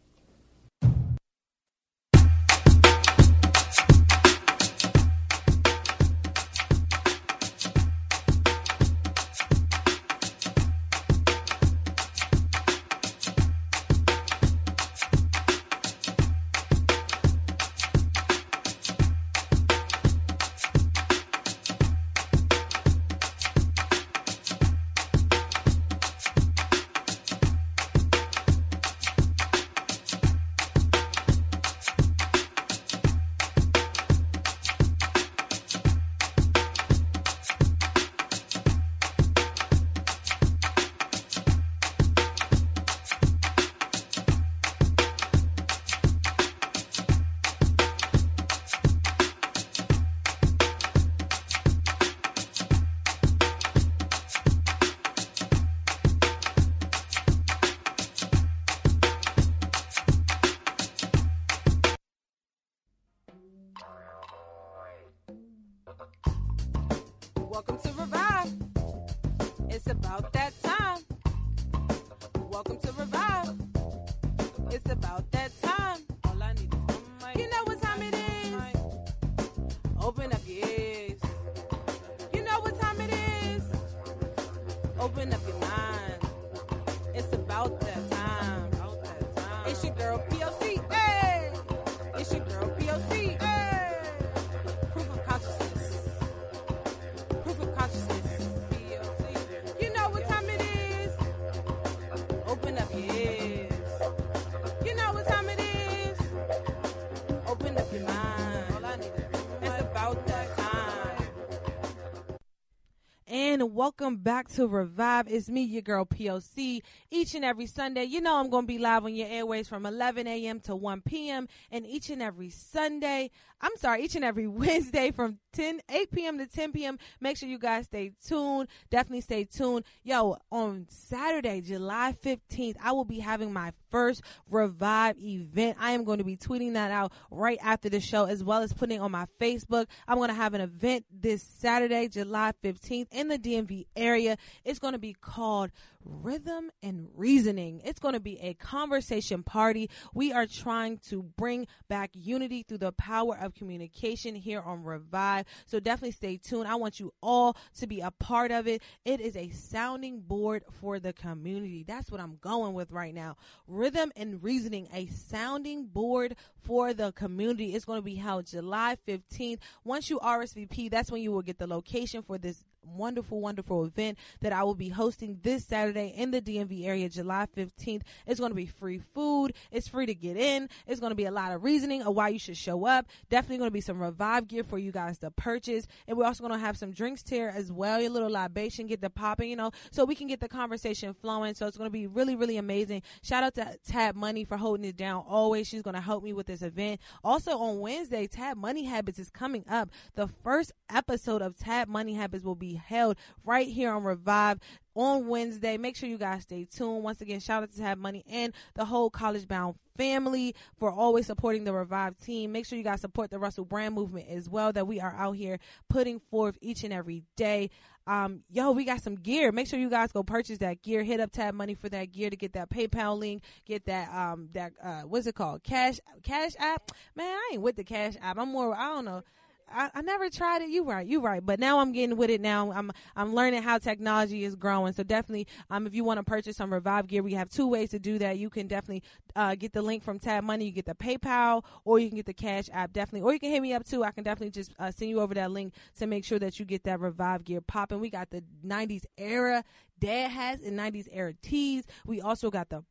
Welcome to Revive. It's about that time. Welcome to Revive. It's about that time. All I need is one mic. You know what time it is. Open up your ears. You know what time it is. Open up your mind. It's about that time. It's your girl POC. Hey! It's your girl POC. Hey! Proof of consciousness. Proof of consciousness. POC. You know what time it is. Open up your ears. You know what time it is. Open up your mind. All I need is it's about that time. And welcome back to Revive. It's me, your girl POC. Each and every Sunday, you know I'm going to be live on your airways from 11 a.m. to 1 p.m. And each and every Wednesday from 8 p.m. to 10 p.m. Make sure you guys stay tuned. Definitely stay tuned. Yo, on Saturday, July 15th, I will be having my first Revive event. I am going to be tweeting that out right after the show, as well as putting it on my Facebook. I'm going to have an event this Saturday, July 15th, in the DMV area. It's going to be called Rhythm and Reasoning. It's going to be a conversation party. We are trying to bring back unity through the power of communication here on Revive. So definitely stay tuned. I want you all to be a part of it. It is a sounding board for the community. That's what I'm going with right now. Rhythm and Reasoning, a sounding board for the community. It's going to be held July 15th. Once you RSVP, that's when you will get the location for this wonderful, wonderful event that I will be hosting this Saturday in the DMV area, July 15th. It's going to be free food. It's free to get in. It's going to be a lot of reasoning of why you should show up. Definitely going to be some Revive gear for you guys to purchase. And we're also going to have some drinks here as well. Your little libation, get the popping, you know, so we can get the conversation flowing. So it's going to be really, really amazing. Shout out to Tab Money for holding it down always. She's going to help me with this event. Also on Wednesday, Tab Money Habits is coming up. The first episode of Tab Money Habits will be held right here on Revive on Wednesday. Make sure you guys stay tuned. Once again, shout out to Tab Money and the whole College Bound family for always supporting the Revive team. Make sure you guys support the Russell Brand movement as well that we are out here putting forth each and every day. We got some gear. Make sure you guys go purchase that gear. Hit up Tab Money for that gear to get that PayPal link, get that what's it called? Cash app. Man, I ain't with the Cash app. I'm more, I don't know. I never tried it. You right. But now I'm getting with it now. I'm learning how technology is growing. So definitely, if you want to purchase some Revive gear, we have two ways to do that. You can definitely get the link from Tab Money. You get the PayPal, or you can get the Cash app, definitely. Or you can hit me up too. I can definitely just send you over that link to make sure that you get that Revive gear popping. We got the 90s era dad hats and 90s era tees. We also got the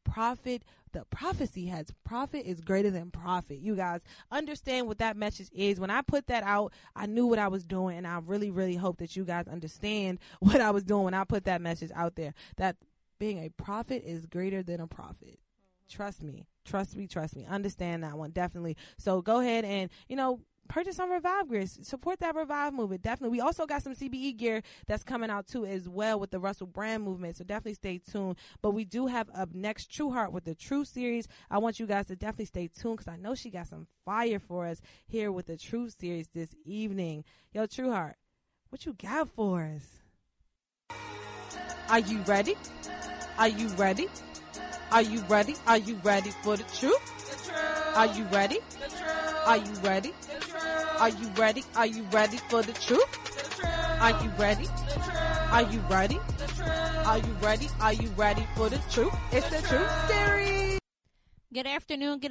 prophecy hats. Profit is greater than profit. You guys understand what that message is. When I put that out, I knew what I was doing, and I really, really hope that you guys understand what I was doing when I put that message out there, that being a prophet is greater than a profit. Trust me. Understand that one, definitely. So go ahead and, purchase some Revive gear. Support that Revive movement. Definitely. We also got some CBE gear that's coming out too as well with the Russell Brand movement. So definitely stay tuned. But we do have up next True Heart with the True series. I want you guys to definitely stay tuned because I know she got some fire for us here with the True series this evening. Yo, True Heart, what you got for us? Are you ready? Are you ready? Are you ready? Are you ready for the truth? Are you ready? Are you ready? Are you ready? Are you ready for the truth? Are you ready? Are you ready? Are you ready? Are you ready for the truth? It's the Truth Series. Good afternoon,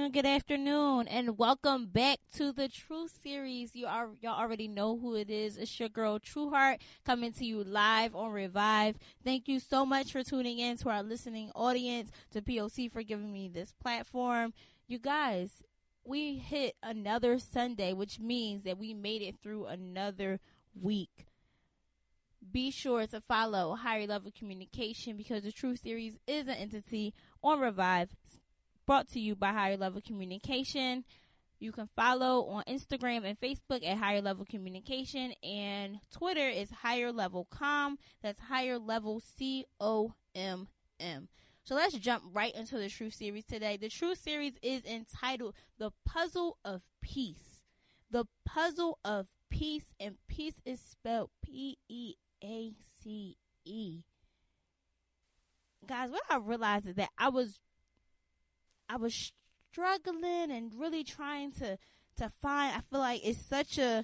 and welcome back to the Truth Series. Y'all already know who it is. It's your girl, True Heart, coming to you live on Revive. Thank you so much for tuning in to our listening audience, to POC for giving me this platform. You guys, we hit another Sunday, which means that we made it through another week. Be sure to follow Higher Level Communication because the Truth Series is an entity on Revive, brought to you by Higher Level Communication. You can follow on Instagram and Facebook at Higher Level Communication, and Twitter is Higher Level Com. That's Higher Level COMM. So let's jump right into the Truth Series today. The Truth Series is entitled The Puzzle of Peace. The Puzzle of Peace, and peace is spelled P-E-A-C-E. Guys, what I realized is that I was struggling and really trying to find. I feel like it's such a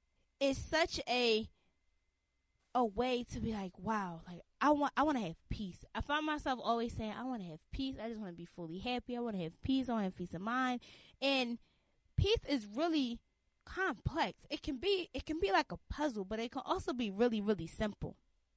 way to be like, wow, like I want to have peace. I find myself always saying, I want to have peace. I just want to be fully happy. I want to have peace. I want to have peace of mind. And peace is really complex. It can be like a puzzle, but it can also be really, really simple.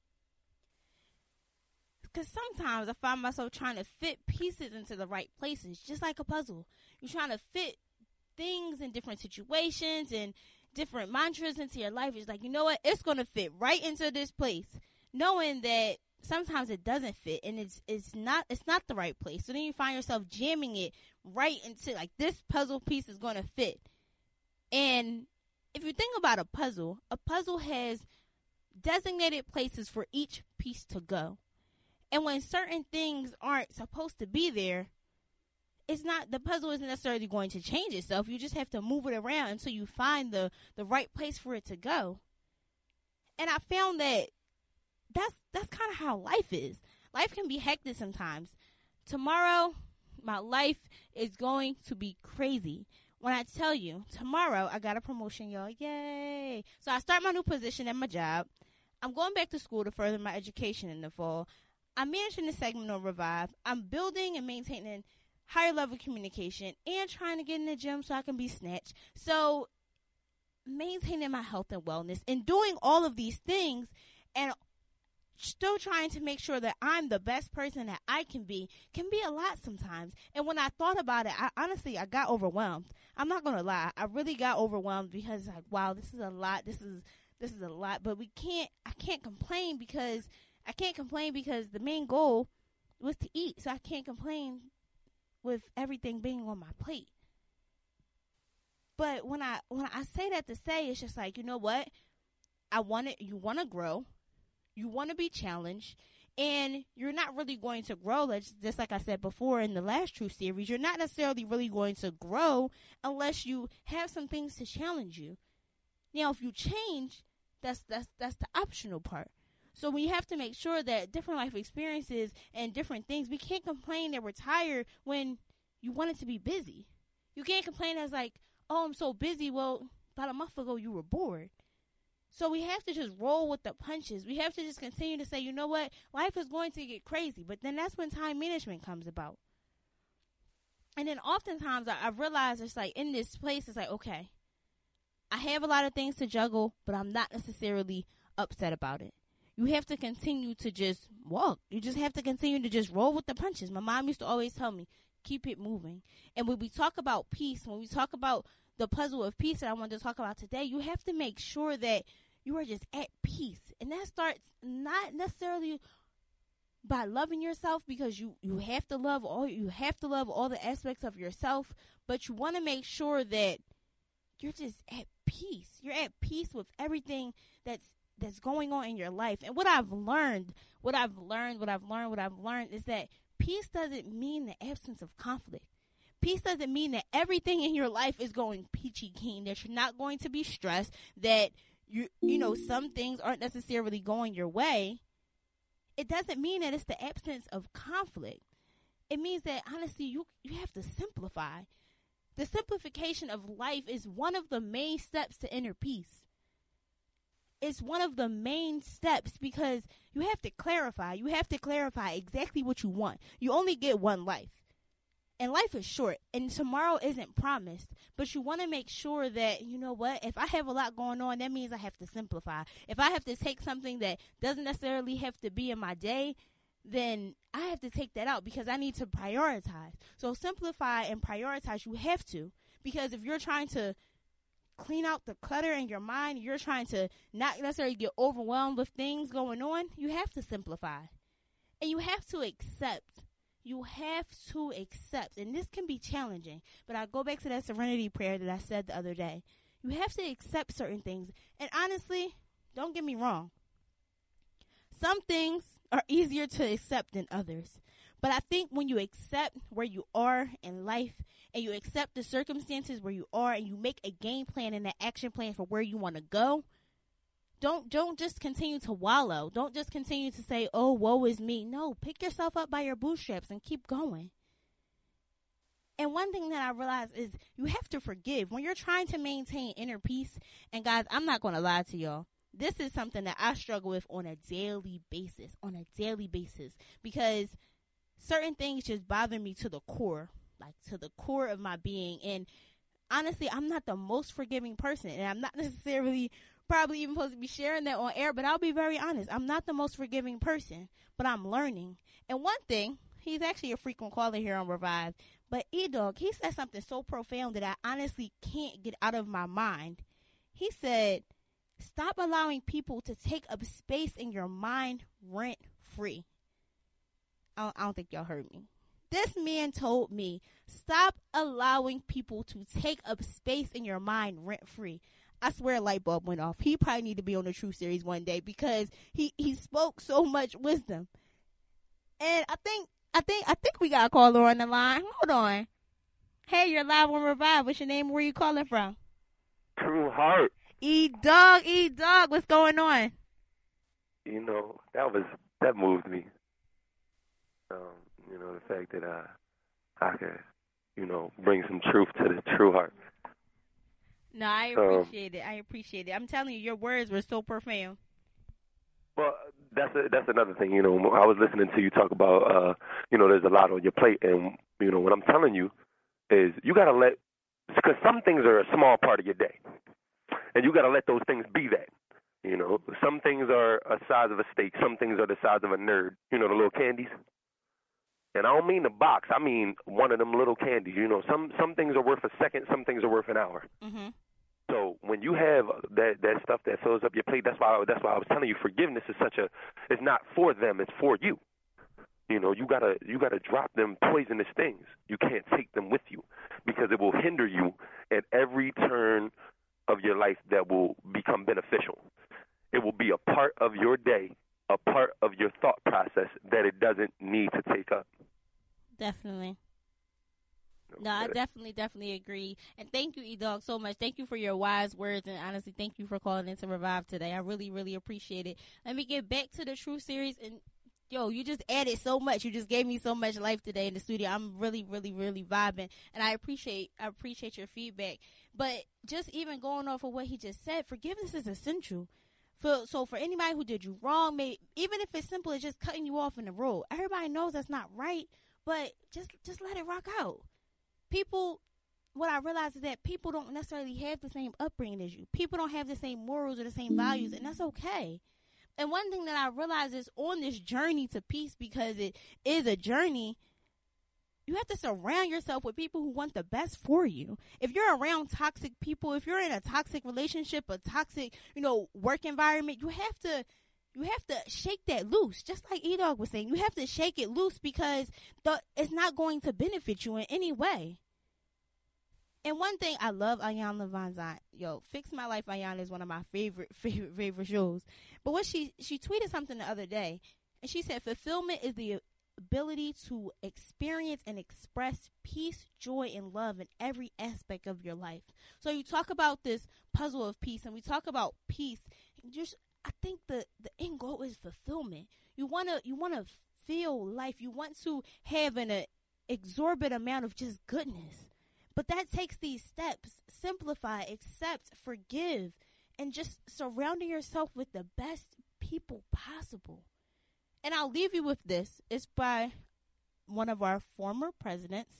Because sometimes I find myself trying to fit pieces into the right places, just like a puzzle. You're trying to fit things in different situations and different mantras into your life. It's like, you know what? It's going to fit right into this place, knowing that sometimes it doesn't fit and it's not the right place. So then you find yourself jamming it right into, like, this puzzle piece is going to fit. And if you think about a puzzle has designated places for each piece to go. And when certain things aren't supposed to be there, the puzzle isn't necessarily going to change itself. You just have to move it around until you find the right place for it to go. And I found that that's kind of how life is. Life can be hectic sometimes. Tomorrow, my life is going to be crazy. When I tell you, tomorrow I got a promotion, y'all. Yay. So I start my new position at my job. I'm going back to school to further my education in the fall. I'm managing the segment on Revive. I'm building and maintaining Higher Level Communication and trying to get in the gym so I can be snatched. So maintaining my health and wellness and doing all of these things and still trying to make sure that I'm the best person that I can be a lot sometimes. And when I thought about it, I got overwhelmed. I'm not going to lie. I really got overwhelmed because like, wow, this is a lot. This is a lot, but I can't complain because the main goal was to eat. So I can't complain with everything being on my plate. But when I say that to say, it's just like, you know what? You want to grow. You want to be challenged, and you're not really going to grow. Just like I said before in the last True series, you're not necessarily really going to grow unless you have some things to challenge you. Now, if you change, that's the optional part. So we have to make sure that different life experiences and different things, we can't complain that we're tired when you wanted to be busy. You can't complain as like, oh, I'm so busy. Well, about a month ago, you were bored. So we have to just roll with the punches. We have to just continue to say, you know what? Life is going to get crazy. But then that's when time management comes about. And then oftentimes I've realized it's like in this place, it's like, okay, I have a lot of things to juggle, but I'm not necessarily upset about it. You have to continue to just walk. You just have to continue to just roll with the punches. My mom used to always tell me, keep it moving. And when we talk about peace, when we talk about the puzzle of peace that I want to talk about today, you have to make sure that you are just at peace. And that starts not necessarily by loving yourself, because you have to love all the aspects of yourself, but you want to make sure that you're just at peace. You're at peace with everything that's going on in your life. And what I've learned is that peace doesn't mean the absence of conflict. Peace doesn't mean that everything in your life is going peachy keen, that you're not going to be stressed, that you know, some things aren't necessarily going your way. It doesn't mean that it's the absence of conflict. It means that, honestly, you have to simplify. The simplification of life is one of the main steps to inner peace. It's one of the main steps because you have to clarify. You have to clarify exactly what you want. You only get one life. And life is short, and tomorrow isn't promised. But you want to make sure that, you know what, if I have a lot going on, that means I have to simplify. If I have to take something that doesn't necessarily have to be in my day, then I have to take that out because I need to prioritize. So simplify and prioritize, you have to. Because if you're trying to clean out the clutter in your mind, you're trying to not necessarily get overwhelmed with things going on, you have to simplify. And you have to accept. You have to accept, and this can be challenging, but I go back to that serenity prayer that I said the other day. You have to accept certain things, and honestly, don't get me wrong. Some things are easier to accept than others, but I think when you accept where you are in life, and you accept the circumstances where you are, and you make a game plan and an action plan for where you want to go, Don't just continue to wallow. Don't just continue to say, oh, woe is me. No, pick yourself up by your bootstraps and keep going. And one thing that I realized is you have to forgive. When you're trying to maintain inner peace, and guys, I'm not going to lie to y'all. This is something that I struggle with on a daily basis, because certain things just bother me to the core of my being. And honestly, I'm not the most forgiving person, and I'm not necessarily probably even supposed to be sharing that on air, but I'll be very honest. I'm not the most forgiving person, but I'm learning. And one thing, he's actually a frequent caller here on Revive, but E-Dog, he said something so profound that I honestly can't get out of my mind. He said, stop allowing people to take up space in your mind rent-free. I don't think y'all heard me. This man told me, stop allowing people to take up space in your mind rent-free. I swear a light bulb went off. He probably need to be on the True Series one day because he spoke so much wisdom. And I think we got a caller on the line. Hold on. Hey, you're live on Revive. What's your name? Where you calling from? True Heart. E-Dog, what's going on? You know, that moved me. You know, the fact that I could, you know, bring some truth to the True Heart. No, I appreciate it. I'm telling you, your words were so profound. Well, that's another thing. You know, I was listening to you talk about, you know, there's a lot on your plate, and you know what I'm telling you is you got to because some things are a small part of your day, And you got to let those things be that. You know, some things are a size of a steak. Some things are the size of a nerd. You know, the little candies. And I don't mean the box. I mean one of them little candies. You know, some things are worth a second. Some things are worth an hour. Mm-hmm. So when you have that stuff that fills up your plate, that's why I was telling you forgiveness is it's not for them, it's for you. You know, you gotta drop them poisonous things. You can't take them with you because it will hinder you at every turn of your life that will become beneficial. It will be a part of your day, a part of your thought process that it doesn't need to take up. Definitely. No, I definitely agree. And thank you, E-Dog, so much. Thank you for your wise words. And honestly, thank you for calling in to Revive today. I really, really appreciate it. Let me get back to the True Series. And, yo, you just added so much. You just gave me so much life today in the studio. I'm really, really, really vibing. And I appreciate your feedback. But just even going off of what he just said, forgiveness is essential. So for anybody who did you wrong, even if it's simple as just cutting you off in the road, everybody knows that's not right, but just let it rock out. People, what I realize is that people don't necessarily have the same upbringing as you. People don't have the same morals or the same values, and that's okay. And one thing that I realize is on this journey to peace, because it is a journey, you have to surround yourself with people who want the best for you. If you're around toxic people, if you're in a toxic relationship, a toxic, work environment, you have to shake that loose. Just like E-Dog was saying, you have to shake it loose because it's not going to benefit you in any way. And one thing, I love Iyanla Vanzant. Yo, Fix My Life Iyanla is one of my favorite shows. But what she tweeted something the other day, and she said, fulfillment is the ability to experience and express peace, joy, and love in every aspect of your life. So you talk about this puzzle of peace, and we talk about peace. I think the end goal is fulfillment. You wanna feel life. You want to have an exorbitant amount of just goodness. But that takes these steps. Simplify, accept, forgive, and just surrounding yourself with the best people possible. And I'll leave you with this. It's by one of our former presidents,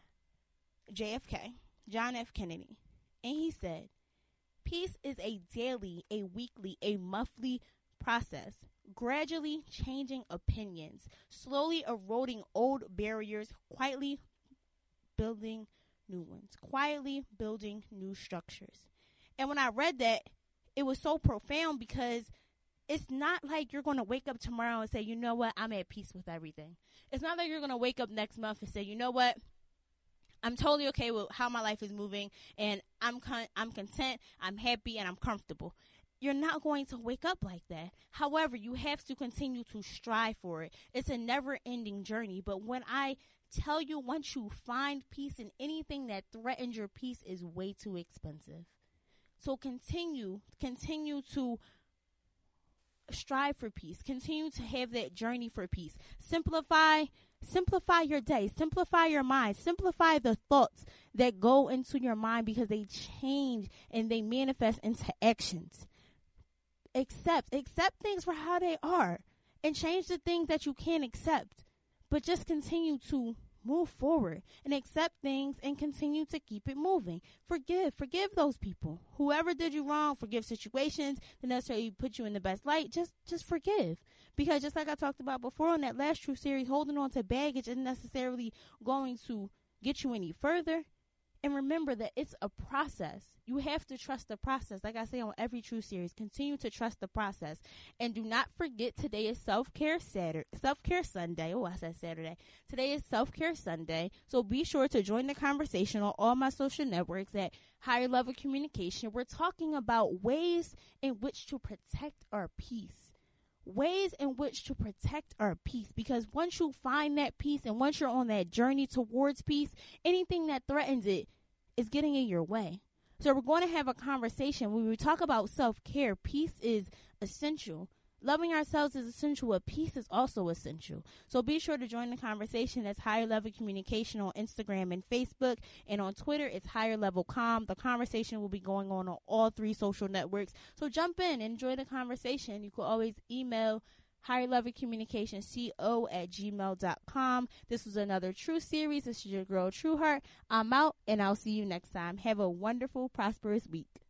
JFK, John F. Kennedy. And he said, peace is a daily, a weekly, a monthly process, gradually changing opinions, slowly eroding old barriers, quietly building new ones, quietly building new structures. And when I read that, it was so profound because it's not like you're going to wake up tomorrow and say, you know what, I'm at peace with everything. It's not like you're going to wake up next month and say, you know what, I'm totally okay with how my life is moving, and I'm content, I'm happy, and I'm comfortable. You're not going to wake up like that. However, you have to continue to strive for it. It's a never-ending journey. But when I tell you, once you find peace, in anything that threatens your peace is way too expensive. So continue to strive for peace. Continue to have that journey for peace. Simplify your day. Simplify your mind. Simplify the thoughts that go into your mind because they change and they manifest into actions. Accept things for how they are and change the things that you can't accept. But just continue to move forward and accept things and continue to keep it moving. Forgive those people. Whoever did you wrong, forgive situations that necessarily put you in the best light. Just forgive. Because just like I talked about before on that last True Series, holding on to baggage isn't necessarily going to get you any further. And remember that it's a process. You have to trust the process. Like I say on every True Series, continue to trust the process. And do not forget, today is Self-Care Sunday. Oh, I said Saturday. Today is Self-Care Sunday. So be sure to join the conversation on all my social networks at Higher Level Communication. We're talking about ways in which to protect our peace. Ways in which to protect our peace, because once you find that peace and once you're on that journey towards peace, anything that threatens it is getting in your way. So we're going to have a conversation when we talk about self-care. Peace is essential. Loving ourselves is essential, but peace is also essential. So be sure to join the conversation. That's Higher Level Communication on Instagram and Facebook. And on Twitter, it's Higher Level Com. The conversation will be going on all 3 social networks. So jump in, enjoy the conversation. You can always email Higher Level Communication, co@gmail.com. This was another True Series. This is your girl, True Heart. I'm out, and I'll see you next time. Have a wonderful, prosperous week.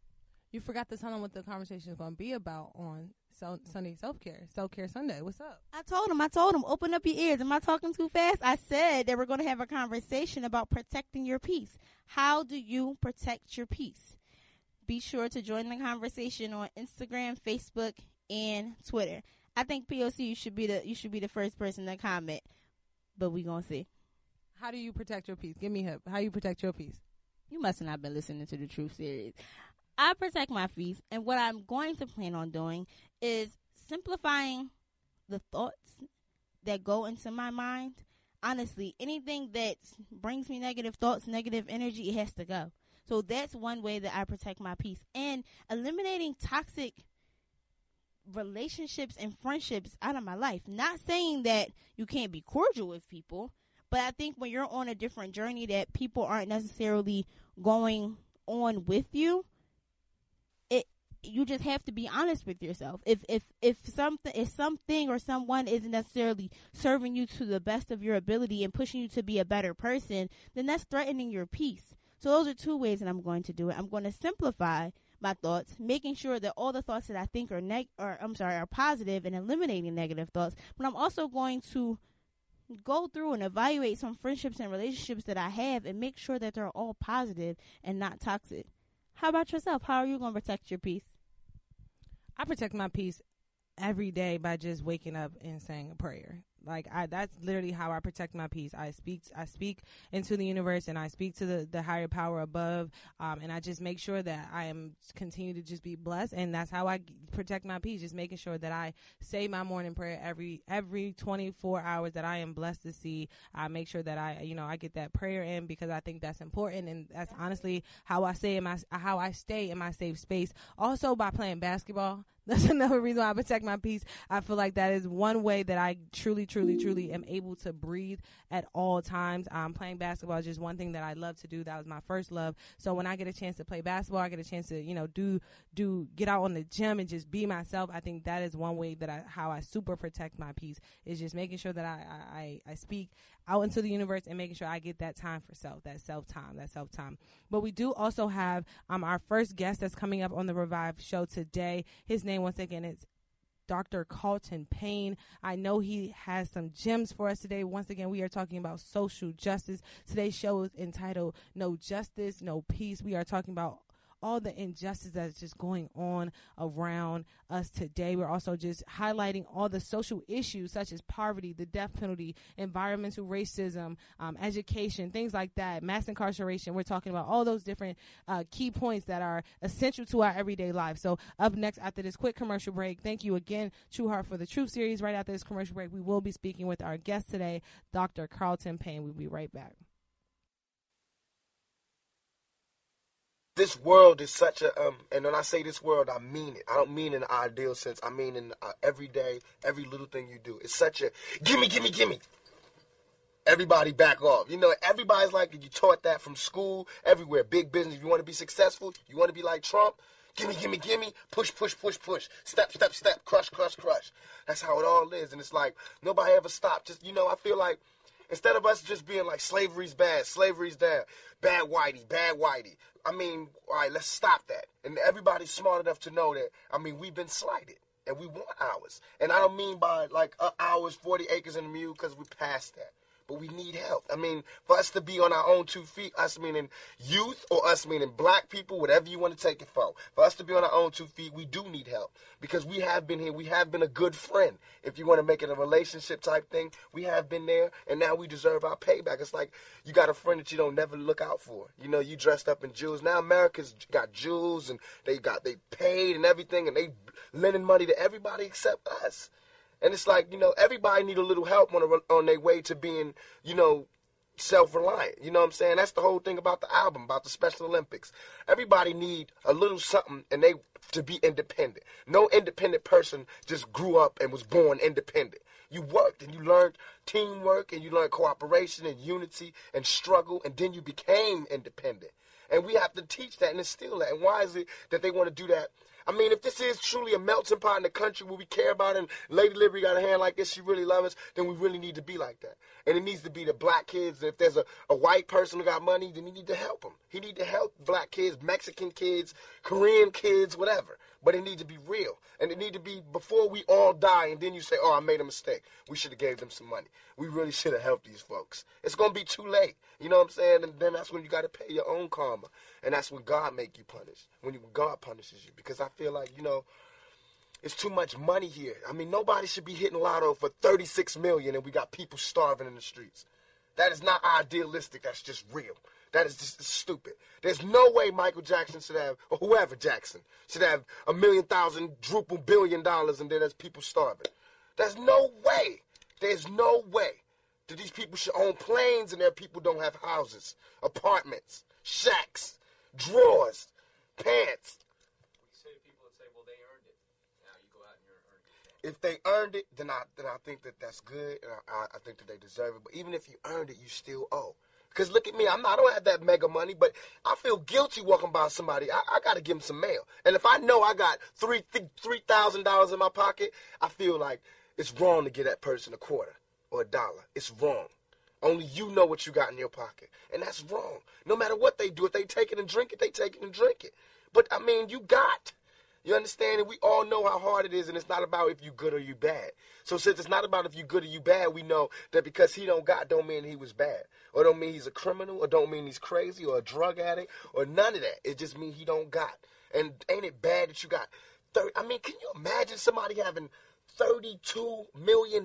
You forgot to tell them what the conversation is going to be about on Sunday Self-Care Sunday. What's up? I told them, open up your ears. Am I talking too fast? I said that we're going to have a conversation about protecting your peace. How do you protect your peace? Be sure to join the conversation on Instagram, Facebook, and Twitter. I think POC, you should be the first person to comment, but we gonna see. How do you protect your peace? Give me hip. How you protect your peace? You must have not been listening to the Truth series. I protect my peace, and what I'm going to plan on doing is simplifying the thoughts that go into my mind. Honestly, anything that brings me negative thoughts, negative energy, it has to go. So that's one way that I protect my peace. And eliminating toxic relationships and friendships out of my life. Not saying that you can't be cordial with people, but I think when you're on a different journey that people aren't necessarily going on with you, you just have to be honest with yourself. If something or someone isn't necessarily serving you to the best of your ability and pushing you to be a better person, then that's threatening your peace. So those are two ways that I'm going to do it. I'm going to simplify my thoughts, making sure that all the thoughts that I think are positive, and eliminating negative thoughts. But I'm also going to go through and evaluate some friendships and relationships that I have and make sure that they're all positive and not toxic. How about yourself? How are you going to protect your peace? I protect my peace every day by just waking up and saying a prayer. That's literally how I protect my peace. I speak into the universe, and I speak to the higher power above, and I just make sure that I am continue to just be blessed, and that's how I protect my peace. Just making sure that I say my morning prayer every 24 hours that I am blessed to see. I make sure that I get that prayer in, because I think that's important, and that's honestly how I stay in my safe space. Also by playing basketball. That's another reason why I protect my peace. I feel like that is one way that I truly am able to breathe at all times. Playing basketball is just one thing that I love to do. That was my first love. So when I get a chance to play basketball, I get a chance to, get out on the gym and just be myself. I think that is one way that how I super protect my peace, is just making sure that I speak out into the universe and making sure I get that time for self, that self-time. But we do also have our first guest that's coming up on the Revive show today. His name, once again, is Dr. Carlton Payne. I know he has some gems for us today. Once again, we are talking about social justice. Today's show is entitled No Justice, No Peace. We are talking about all the injustice that's just going on around us today. We're also just highlighting all the social issues such as poverty, the death penalty, environmental racism, education, things like that, mass incarceration. We're talking about all those different key points that are essential to our everyday life. So up next, after this quick commercial break, thank you again, True Heart, for the Truth series. Right after this commercial break, we will be speaking with our guest today, Dr. Carlton Payne. We'll be right back. This world is such a, and when I say this world, I mean it. I don't mean in an ideal sense. I mean in every day, every little thing you do. It's such a, gimme. Everybody back off. Everybody's like, you taught that from school, everywhere. Big business. If you want to be successful, you want to be like Trump, gimme. Push. Step. Crush. That's how it all is. And it's like, nobody ever stopped. Just, I feel like, instead of us just being like, slavery's bad, slavery's down, bad whitey. I mean, all right, let's stop that. And everybody's smart enough to know that, we've been slighted, and we want ours. And I don't mean by, ours, 40 acres and a mule, because we're past that. But we need help. For us to be on our own 2 feet, us meaning youth, or us meaning black people, whatever you want to take it for us to be on our own 2 feet, we do need help. Because we have been here. We have been a good friend. If you want to make it a relationship type thing, we have been there, and now we deserve our payback. It's like you got a friend that you don't never look out for. You dressed up in jewels. Now America's got jewels, and they paid and everything, and they lending money to everybody except us. And it's like, everybody need a little help on their way to being, self-reliant. You know what I'm saying? That's the whole thing about the album, about the Special Olympics. Everybody need a little something to be independent. No independent person just grew up and was born independent. You worked and you learned teamwork and you learned cooperation and unity and struggle, and then you became independent. And we have to teach that and instill that. And why is it that they want to do that I mean, if this is truly a melting pot in the country where we care about it, and Lady Liberty got a hand like this, she really loves us, then we really need to be like that. And it needs to be the black kids. If there's a white person who got money, then he need to help them. He need to help black kids, Mexican kids, Korean kids, whatever. But it need to be real. And it need to be before we all die, and then you say, oh, I made a mistake. We should have gave them some money. We really should have helped these folks. It's going to be too late. You know what I'm saying? And then that's when you got to pay your own karma. And that's when God make you punish, when God punishes you. Because I feel like, you know, it's too much money here. I mean, nobody should be hitting lotto for $36 million and we got people starving in the streets. That is not idealistic. That's just real. That is just stupid. There's no way Michael Jackson should have, or whoever Jackson, should have $1 million, $1 billion, and then there's people starving. There's no way. There's no way that these people should own planes and their people don't have houses, apartments, shacks, drawers, pants. We say to people that say, well, they earned it. Now you go out and you're earning it. If they earned it, then I think that that's good, and I think that they deserve it. But even if you earned it, you still owe. Because look at me, I don't have that mega money, but I feel guilty walking by somebody. I got to give them some mail. And if I know I got $3,000 in my pocket, I feel like it's wrong to give that person a quarter or $1. It's wrong. Only you know what you got in your pocket. And that's wrong. No matter what they do, if they take it and drink it, they take it and drink it. But, I mean, you got. You understand? And we all know how hard it is, and it's not about if you good or you bad. So since it's not about if you good or you bad, we know that because he don't got don't mean he was bad. Or don't mean he's a criminal, or don't mean he's crazy, or a drug addict, or none of that. It just means he don't got. And ain't it bad that you got 30? I mean, can you imagine somebody having $32 million?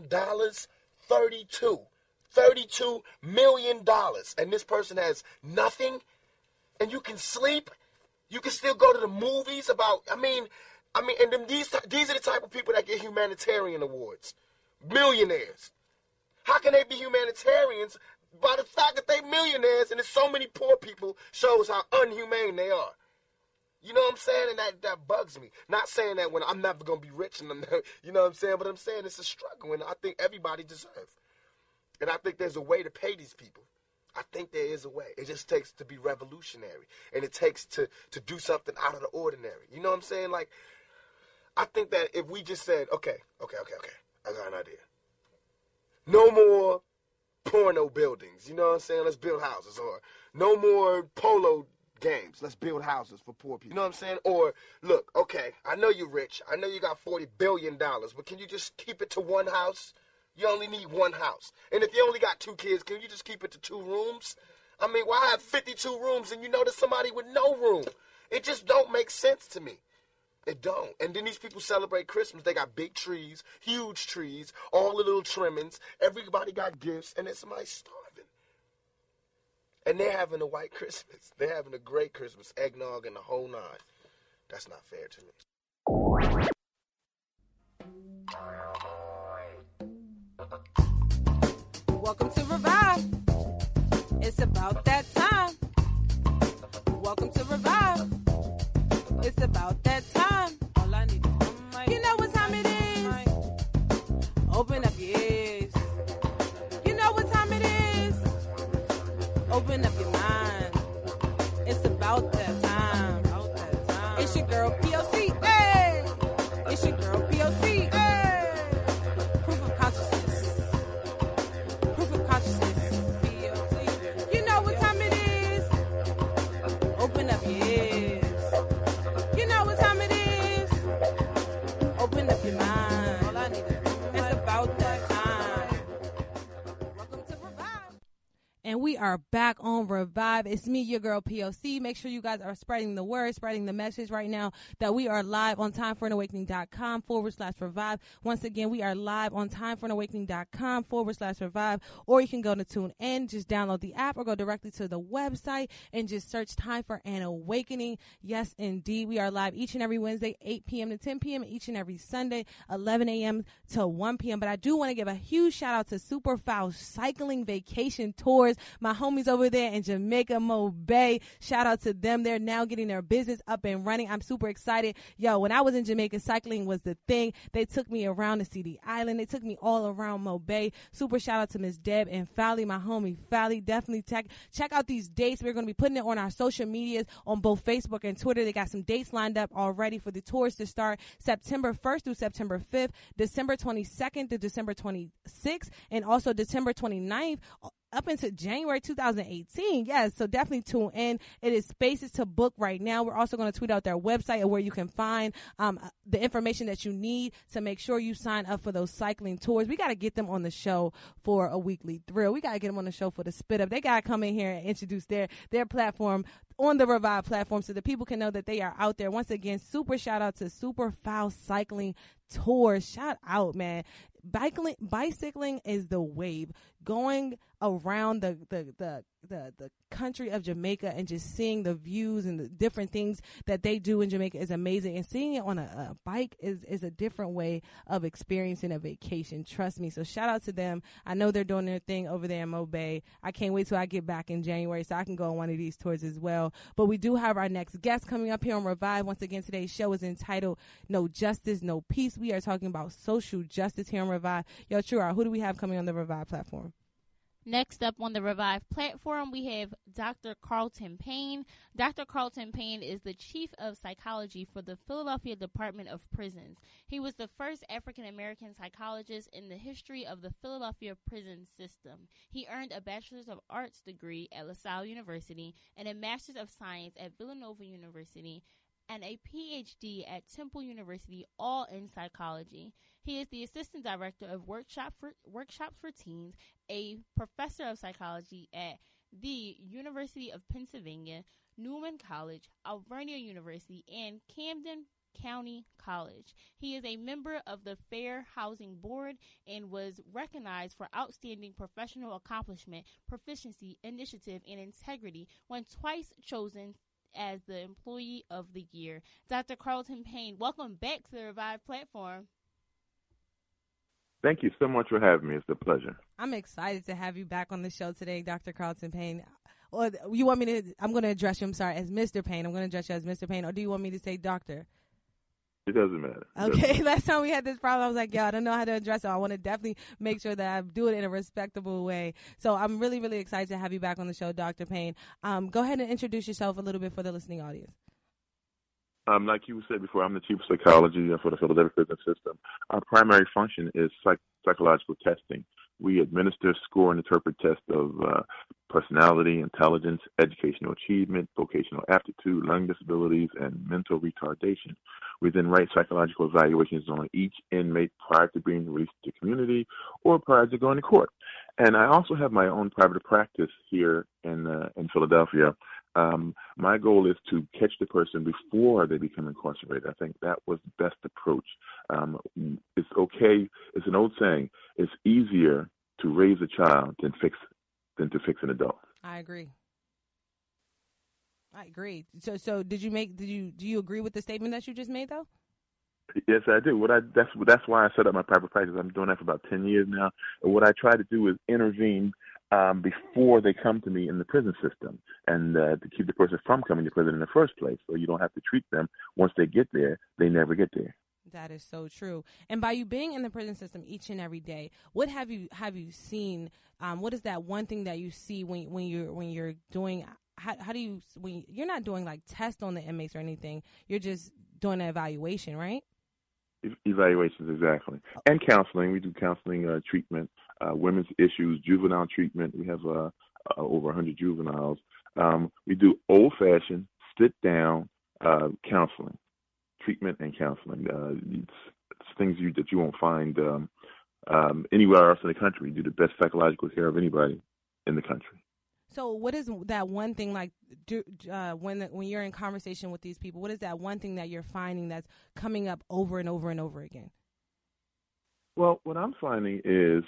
$32 million. And this person has nothing, and you can sleep. You can still go to the movies and then these are the type of people that get humanitarian awards. Millionaires. How can they be humanitarians? By the fact that they millionaires and there's so many poor people shows how unhumane they are. You know what I'm saying? And that bugs me. Not saying that when I'm never going to be rich, and you know what I'm saying? But I'm saying it's a struggle, and I think everybody deserves. And I think there's a way to pay these people. I think there is a way. It just takes to be revolutionary. And it takes to do something out of the ordinary. You know what I'm saying? Like, I think that if we just said, okay, I got an idea. No more porno buildings. You know what I'm saying? Let's build houses. Or no more polo games. Let's build houses for poor people. You know what I'm saying? Or, look, okay, I know you're rich. I know you got $40 billion. But can you just keep it to one house? You only need one house. And if you only got 2 kids, can you just keep it to 2 rooms? I mean, why have 52 rooms and you know there's somebody with no room? It just don't make sense to me. It don't. And then these people celebrate Christmas. They got big trees, huge trees, all the little trimmings. Everybody got gifts, and then somebody's starving. And they're having a white Christmas. They're having a great Christmas, eggnog and the whole 9. That's not fair to me. Welcome to Revive. It's about that time. Welcome to Revive. It's about that time. All I need is one mic. You know what time it is. Open up your ears. You know what time it is. Open up your mind. It's about that time. It's your girl POC. Hey! It's your girl POC. Hey! Proof of consciousness. Proof of consciousness. POC. You know what time it is. Open up your ears. You know what time it is. Open up your mind. All I need is it's about that time. Welcome to Revive. And we are back on Revive. It's me, your girl POC. Make sure you guys are spreading the word, spreading the message right now that we are live on timeforanawakening.com/revive. Once again, we are live on timeforanawakening.com/revive. Or you can go to TuneIn, just download the app, or go directly to the website and just search Time for an Awakening. Yes, indeed. We are live each and every Wednesday, 8 p.m. to 10 p.m. Each and every Sunday, 11 a.m. to 1 p.m. But I do want to give a huge shout out to Super Foul Cycling Vacation Tours. tours. My homies over there in Jamaica, Mo Bay. Shout out to them. They're now getting their business up and running. I'm super excited. Yo, when I was in Jamaica, cycling was the thing. They took me around to see the island. They took me all around Mo Bay. Super shout out to Miss Deb and Fally, my homie Fally. Definitely check out these dates. We're going to be putting it on our social medias on both Facebook and Twitter. They got some dates lined up already for the tours to start September 1st through September 5th, December 22nd to December 26th, and also December 29th up into January 2018. Yes, so definitely tune in. It is spaces to book right now. We're also going to tweet out their website where you can find the information that you need to make sure you sign up for those cycling tours. We got to get them on the show for a weekly thrill. We got to get them on the show for the Spit Up. They got to come in here and introduce their platform on the Revive platform so that people can know that they are out there. Once again, super shout out to Super Foul Cycling Tours. Shout out, man. Bicycling is the wave. Going around the country of Jamaica and just seeing the views and the different things that they do in Jamaica is amazing. And seeing it on a bike is a different way of experiencing a vacation. Trust me. So shout out to them. I know they're doing their thing over there in Mo Bay. I can't wait till I get back in January so I can go on one of these tours as well. But we do have our next guest coming up here on Revive. Once again, today's show is entitled No Justice, No Peace. We are talking about social justice here on Revive. Yo, Chura, who do we have coming on the Revive platform? Next up on the Revive platform, we have Dr. Carlton Payne. Dr. Carlton Payne is the Chief of Psychology for the Philadelphia Department of Prisons. He was the first African-American psychologist in the history of the Philadelphia prison system. He earned a Bachelor's of Arts degree at LaSalle University and a Master's of Science at Villanova University and a PhD at Temple University, all in psychology. He is the Assistant Director of Workshops for Teens, a Professor of Psychology at the University of Pennsylvania, Newman College, Alvernia University, and Camden County College. He is a member of the Fair Housing Board and was recognized for outstanding professional accomplishment, proficiency, initiative, and integrity when twice chosen as the Employee of the Year. Dr. Carlton Payne, welcome back to the Revive platform. Thank you so much for having me. It's a pleasure. I'm excited to have you back on the show today, Dr. Carlton Payne. Or you want me to, I'm going to address you, as Mr. Payne. I'm going to address you as Mr. Payne. Or do you want me to say doctor? It doesn't matter. Okay, last time we had this problem, I was like, yo, I don't know how to address it. I want to definitely make sure that I do it in a respectable way. So I'm really, really excited to have you back on the show, Dr. Payne. Go ahead and introduce yourself a little bit for the listening audience. Like you said before, I'm the Chief of Psychology for the Philadelphia Prison System. Our primary function is psychological testing. We administer, score, and interpret tests of personality, intelligence, educational achievement, vocational aptitude, learning disabilities, and mental retardation. We then write psychological evaluations on each inmate prior to being released to the community or prior to going to court. And I also have my own private practice here in Philadelphia. My goal is to catch the person before they become incarcerated. I think that was the best approach. It's okay. It's an old saying. It's easier to raise a child than to fix an adult. I agree. So do you agree with the statement that you just made though? Yes, I do. That's why I set up my private practice. I'm doing that for about 10 years now. And what I try to do is intervene before they come to me in the prison system, and to keep the person from coming to prison in the first place, so you don't have to treat them. Once they get there, they never get there. That is so true. And by you being in the prison system each and every day, what have you seen? What is that one thing that you see when you're doing? How do you, when you're not doing like tests on the inmates or anything? You're just doing an evaluation, right? Evaluations, exactly. And counseling. We do counseling, treatment, women's issues, juvenile treatment. We have over 100 juveniles. We do old-fashioned, sit-down counseling, treatment and counseling. It's things that you won't find anywhere else in the country. We do the best psychological care of anybody in the country. So what is that one thing, like, when you're in conversation with these people, what is that one thing that you're finding that's coming up over and over and over again? Well, what I'm finding is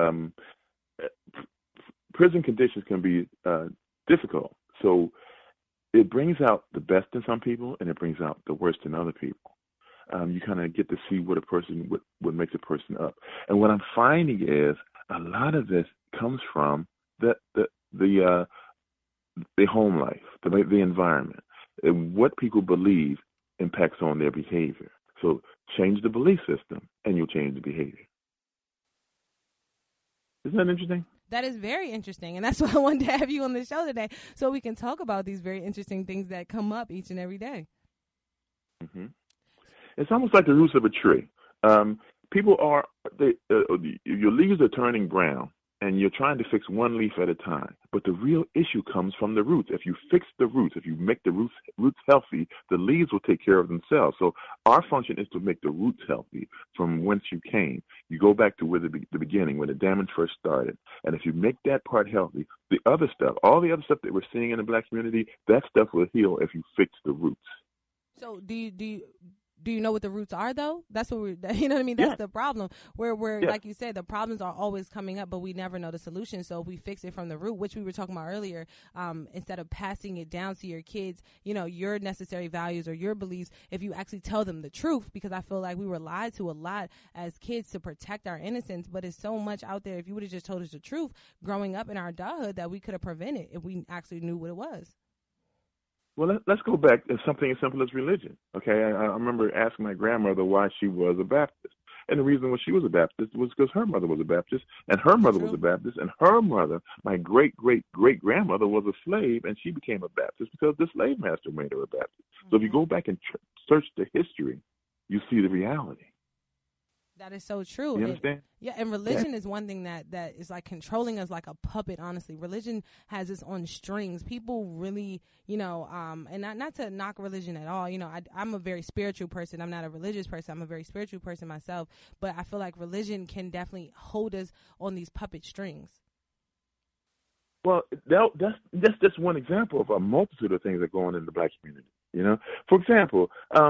prison conditions can be difficult. So it brings out the best in some people, and it brings out the worst in other people. You kind of get to see what what makes a person up. And what I'm finding is a lot of this comes from the the home life, the environment, and what people believe impacts on their behavior. So change the belief system, and you'll change the behavior. Isn't that interesting? That is very interesting, and that's why I wanted to have you on the show today, so we can talk about these very interesting things that come up each and every day. Mm-hmm. It's almost like the roots of a tree. Your leaves are turning brown, and you're trying to fix one leaf at a time. But the real issue comes from the roots. If you fix the roots, if you make the roots healthy, the leaves will take care of themselves. So our function is to make the roots healthy from whence you came. You go back to where the beginning, when the damage first started. And if you make that part healthy, the other stuff, all the other stuff that we're seeing in the black community, that stuff will heal if you fix the roots. So do you know what the roots are, though? That's what you know what I mean? That's the problem. Where like you said, the problems are always coming up, but we never know the solution. So if we fix it from the root, which we were talking about earlier, instead of passing it down to your kids, your necessary values or your beliefs, if you actually tell them the truth, because I feel like we were lied to a lot as kids to protect our innocence, but it's so much out there. If you would have just told us the truth growing up in our adulthood, that we could have prevented if we actually knew what it was. Well, let's go back to something as simple as religion. Okay, I remember asking my grandmother why she was a Baptist. And the reason why she was a Baptist was because her mother was a Baptist, and her mother was a Baptist, and her mother, my great-great-great-grandmother, was a slave, and she became a Baptist because the slave master made her a Baptist. Mm-hmm. So if you go back and search the history, you see the reality. That is so true. You understand? And religion is one thing that is like controlling us like a puppet, honestly. Religion has us on strings. People really, and not to knock religion at all. I'm a very spiritual person. I'm not a religious person. I'm a very spiritual person myself. But I feel like religion can definitely hold us on these puppet strings. Well, that's just one example of a multitude of things that go on in the black community. For example,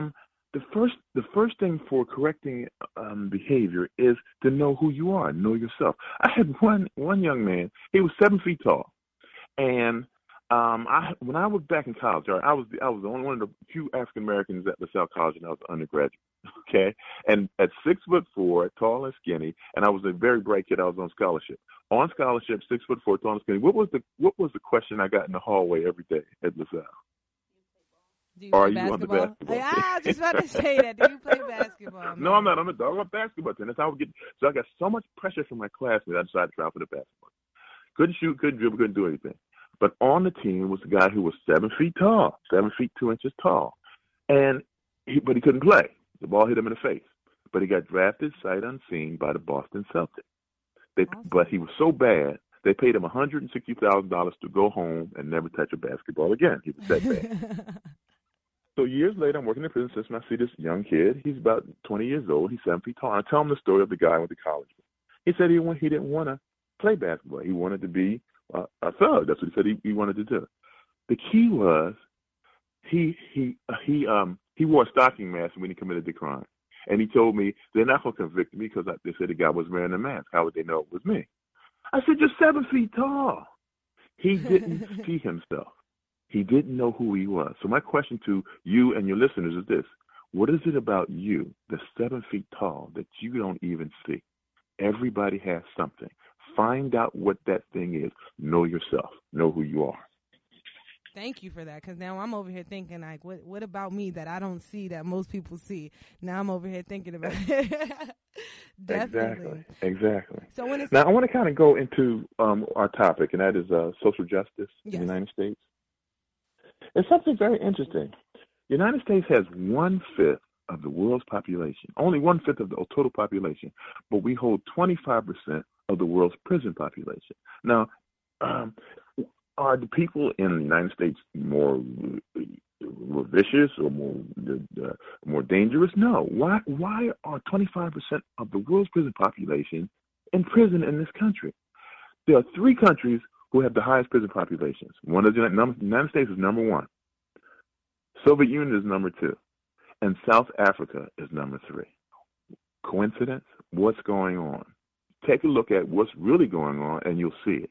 the first thing for correcting behavior is to know who you are, know yourself. I had one young man. He was 7 feet tall, and when I was back in college, I was the only one of the few African Americans at LaSalle College, and I was an undergraduate. Okay, and at 6'4", tall and skinny, and I was a very bright kid. I was on scholarship. On scholarship, 6'4", tall and skinny. What was the question I got in the hallway every day at LaSalle? Do you play basketball? On the basketball? I was just about to say that. Do you play basketball? Man? No, I'm not. I'm a dog on basketball team. That's how I would get. So I got so much pressure from my classmates. I decided to try for the basketball. Couldn't shoot, couldn't dribble, couldn't do anything. But on the team was a guy who was 7 feet tall, 7 feet 2 inches tall, but he couldn't play. The ball hit him in the face. But he got drafted sight unseen by the Boston Celtics. Awesome. But he was so bad. They paid him $160,000 to go home and never touch a basketball again. He was that bad. So years later, I'm working in the prison system. I see this young kid. He's about 20 years old. He's 7 feet tall. I tell him the story of the guy I went to college with. He said he didn't want to play basketball. He wanted to be a thug. That's what he said he wanted to do. The key was he wore a stocking mask when he committed the crime. And he told me they're not going to convict me because they said the guy was wearing a mask. How would they know it was me? I said, you're 7 feet tall. He didn't see himself. He didn't know who he was. So my question to you and your listeners is this. What is it about you that's 7 feet tall that you don't even see? Everybody has something. Find out what that thing is. Know yourself. Know who you are. Thank you for that, because now I'm over here thinking, like, what about me that I don't see that most people see? Now I'm over here thinking about it. Definitely. Exactly. So when now I want to kind of go into our topic, and that is social justice in the United States. It's something very interesting. The United States has 1/5 of the world's population, only 1/5 of the total population, but we hold 25% of the world's prison population. Now, are the people in the United States more vicious or more dangerous? No. Why are 25% of the world's prison population in prison in this country? There are 3 countries who have the highest prison populations. One is the United States is number 1. Soviet Union is number 2. And South Africa is number 3. Coincidence? What's going on? Take a look at what's really going on, and you'll see it.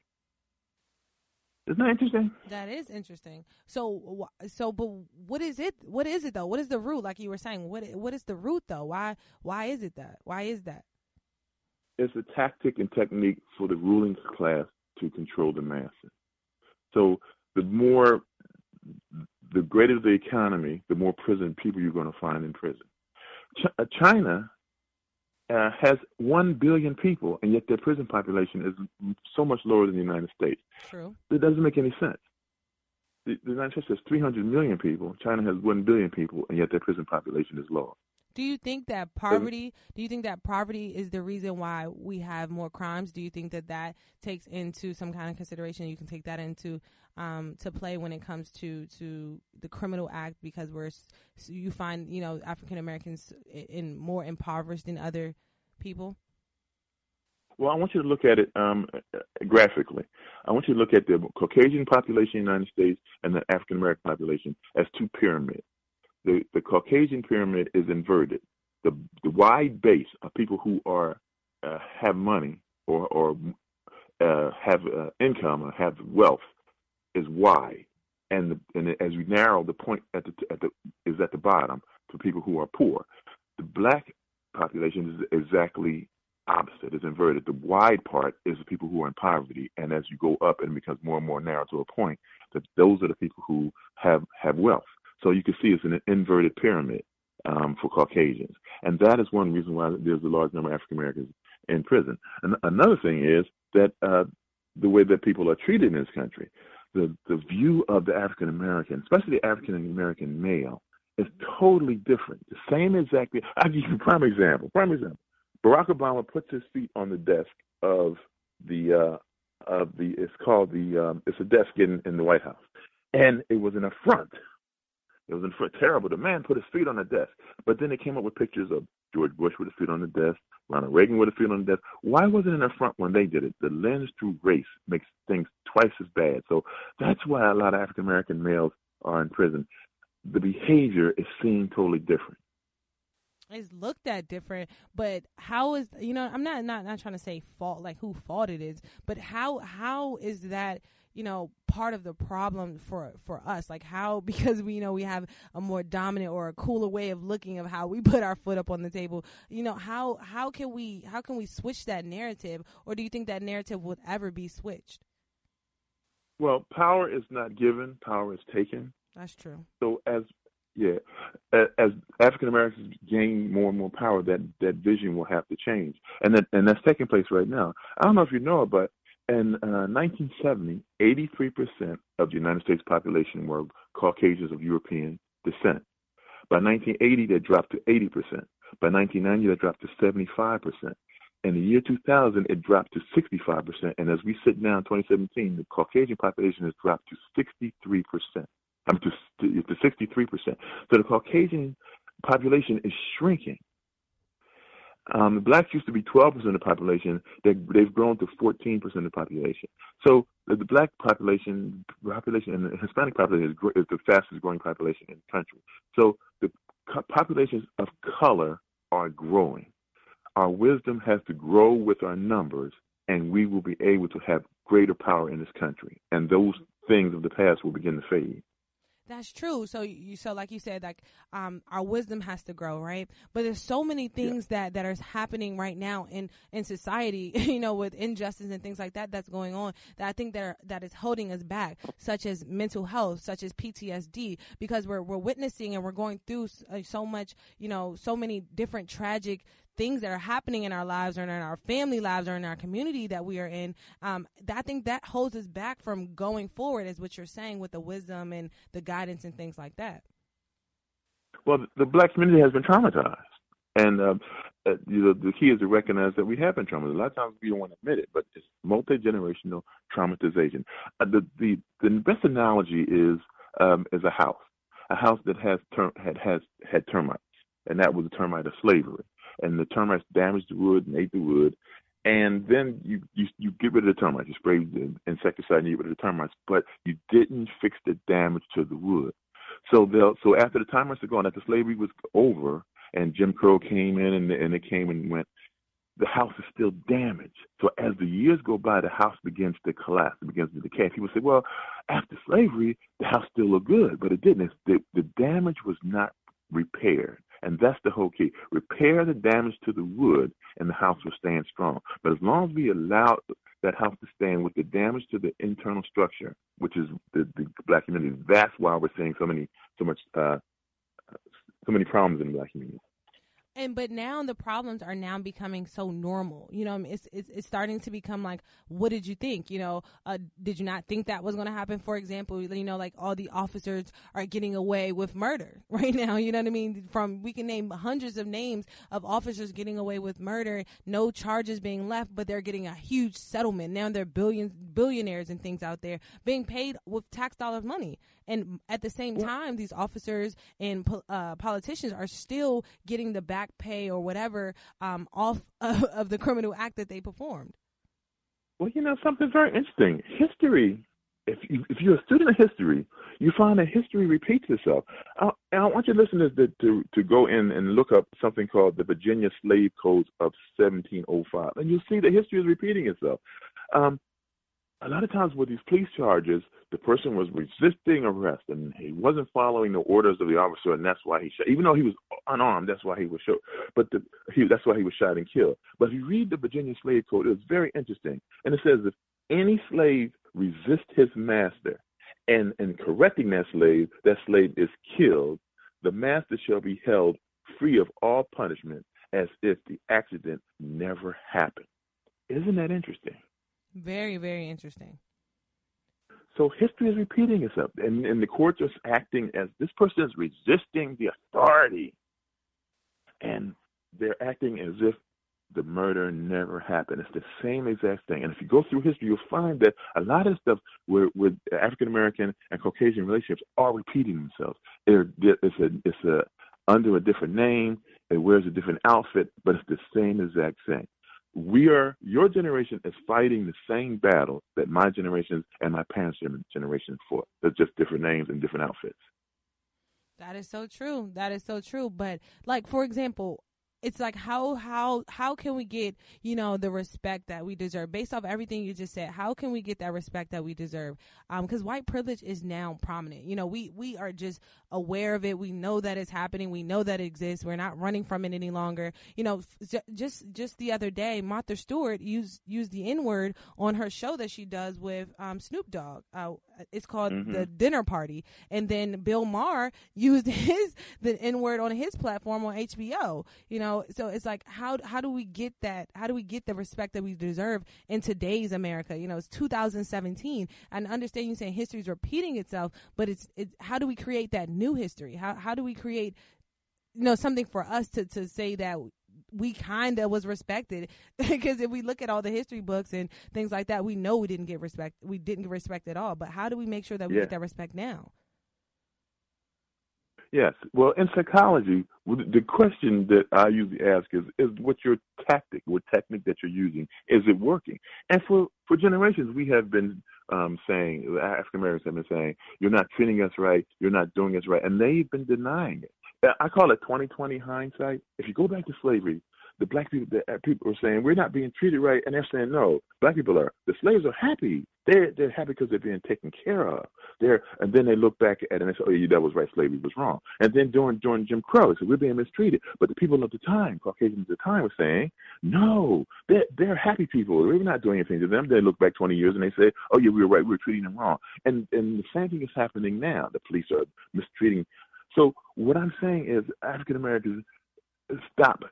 Isn't that interesting? That is interesting. So, but what is it? What is it though? What is the root? Like you were saying, what is the root though? Why is it that? Why is that? It's a tactic and technique for the ruling class to control the masses. So the greater the economy, the more prison people you're going to find in prison. China has 1 billion people, and yet their prison population is so much lower than the United States. True. It doesn't make any sense. The United States has 300 million people. China has 1 billion people, and yet their prison population is lower. Do you think that poverty? Do you think that poverty is the reason why we have more crimes? Do you think that that takes into some kind of consideration? You can take that into to play when it comes to the criminal act, because you find African Americans in more impoverished than other people. Well, I want you to look at it graphically. I want you to look at the Caucasian population in the United States and the African American population as two pyramids. The Caucasian pyramid is inverted. The wide base of people who are have money or have income or have wealth is wide, and as we narrow, the point is at the bottom for people who are poor. The black population is exactly opposite. It's inverted. The wide part is the people who are in poverty, and as you go up, it becomes more and more narrow to a point that those are the people who have wealth. So you can see it's an inverted pyramid for Caucasians. And that is one reason why there's a large number of African Americans in prison. And another thing is that the way that people are treated in this country, the view of the African American, especially the African American male, is totally different. The same exactly. I'll give you a prime example. Barack Obama puts his feet on the desk of it's a desk in the White House. And it was an affront. It was terrible. The man put his feet on the desk. But then they came up with pictures of George Bush with his feet on the desk, Ronald Reagan with his feet on the desk. Why wasn't it an affront when they did it? The lens through race makes things twice as bad. So that's why a lot of African American males are in prison. The behavior is seen totally different. It's looked at different, but how is I'm not trying to say fault, like who fault it is, but how is that part of the problem for us? Like how, because we have a more dominant or a cooler way of looking of how we put our foot up on the table. How can we switch that narrative, or do you think that narrative would ever be switched? Well, power is not given, power is taken. That's true. So as African Americans gain more and more power, that vision will have to change, and that's taking place right now. I don't know if you know it, but in 1970, 83% of the United States population were Caucasians of European descent. By 1980, that dropped to 80%. By 1990, that dropped to 75%. In the year 2000, it dropped to 65%. And as we sit now in 2017, the Caucasian population has dropped to 63%. To 63%. So the Caucasian population is shrinking. The blacks used to be 12% of the population. They've grown to 14% of the population. So the black population and the Hispanic population is the fastest growing population in the country. So the populations of color are growing. Our wisdom has to grow with our numbers, and we will be able to have greater power in this country. And those things of the past will begin to fade. That's true. So like you said, like our wisdom has to grow, right? But there's so many things that are happening right now in society, with injustice and things like that that's going on, that I think that is holding us back, such as mental health, such as PTSD, because we're witnessing and we're going through so much, so many different tragic things that are happening in our lives or in our family lives or in our community that we are in. I think that holds us back from going forward, is what you're saying, with the wisdom and the guidance and things like that. Well, the black community has been traumatized. And the key is to recognize that we have been traumatized. A lot of times we don't want to admit it, but it's multi-generational traumatization. The best analogy is a house that had termites, and that was the termite of slavery. And the termites damaged the wood and ate the wood. And then you get rid of the termites. You spray the insecticide and you get rid of the termites, but you didn't fix the damage to the wood. So after the termites are gone, after slavery was over and Jim Crow came in and it came and went, the house is still damaged. So as the years go by, the house begins to collapse. It begins to decay. People say, well, after slavery, the house still looked good, but it didn't. The damage was not repaired. And that's the whole key. Repair the damage to the wood, and the house will stand strong. But as long as we allow that house to stand with the damage to the internal structure, which is the black community. That's why we're seeing so many problems in the black community. But now the problems are now becoming so normal. You know, it's starting to become like, what did you think? You know, did you not think that was going to happen? For example, you know, like all the officers are getting away with murder right now. You know what I mean? We can name hundreds of names of officers getting away with murder, no charges being left, but they're getting a huge settlement. Now they're billionaires and things out there being paid with tax dollars money. And at the same time, these officers and politicians are still getting the back pay or whatever off of the criminal act that they performed. Well, you know, something very interesting. History, if you're a student of history, you find that history repeats itself. And I want your listeners to go in and look up something called the Virginia Slave Codes of 1705. And you'll see that history is repeating itself. A lot of times with these police charges, the person was resisting arrest and he wasn't following the orders of the officer, and that's why he shot. Even though he was unarmed, that's why he was shot. But that's why he was shot and killed. But if you read the Virginia Slave Code, it's very interesting. And it says if any slave resists his master and in correcting that slave is killed, the master shall be held free of all punishment as if the accident never happened. Isn't that interesting? Very, very interesting. So history is repeating itself, and the courts are acting as this person is resisting the authority, and they're acting as if the murder never happened. It's the same exact thing. And if you go through history, you'll find that a lot of stuff with African American and Caucasian relationships are repeating themselves. It's under a different name. It wears a different outfit, but it's the same exact thing. Your generation is fighting the same battle that my generation and my parents' generation fought. They're just different names and different outfits. That is so true. That is so true. But like, for example, it's like how can we get, you know, the respect that we deserve based off everything you just said? How can we get that respect that we deserve? Because white privilege is now prominent. You know, we are just aware of it. We know that it's happening. We know that it exists. We're not running from it any longer. You know, just the other day, Martha Stewart used the N-word on her show that she does with Snoop Dogg. It's called The Dinner Party. And then Bill Maher used the N-word on his platform on HBO. You know, so it's like, how do we get that? How do we get the respect that we deserve in today's America? You know, it's 2017. I understand you saying history is repeating itself, but it's how do we create that new history? How do we create, you know, something for us to say that we kind of was respected? Because if we look at all the history books and things like that, we know we didn't get respect. We didn't get respect at all. But how do we make sure that we get that respect now? Yes. Well, in psychology, the question that I usually ask is what's your tactic, what technique that you're using? Is it working? And for generations, we have been saying, African Americans have been saying, you're not treating us right, you're not doing us right, and they've been denying it. I call it 20/20 hindsight. If you go back to slavery, the black people are saying we're not being treated right, and they're saying no, black people are. The slaves are happy. They're happy because they're being taken care of. And then they look back at it and they say, oh, yeah, that was right, slavery was wrong. And then during Jim Crow, they said we're being mistreated. But the people of the time, Caucasians at the time, were saying, no, they're happy people. We're not doing anything to them. They look back 20 years and they say, oh, yeah, we were right, we were treating them wrong. And the same thing is happening now. The police are mistreating. So what I'm saying is African Americans, stop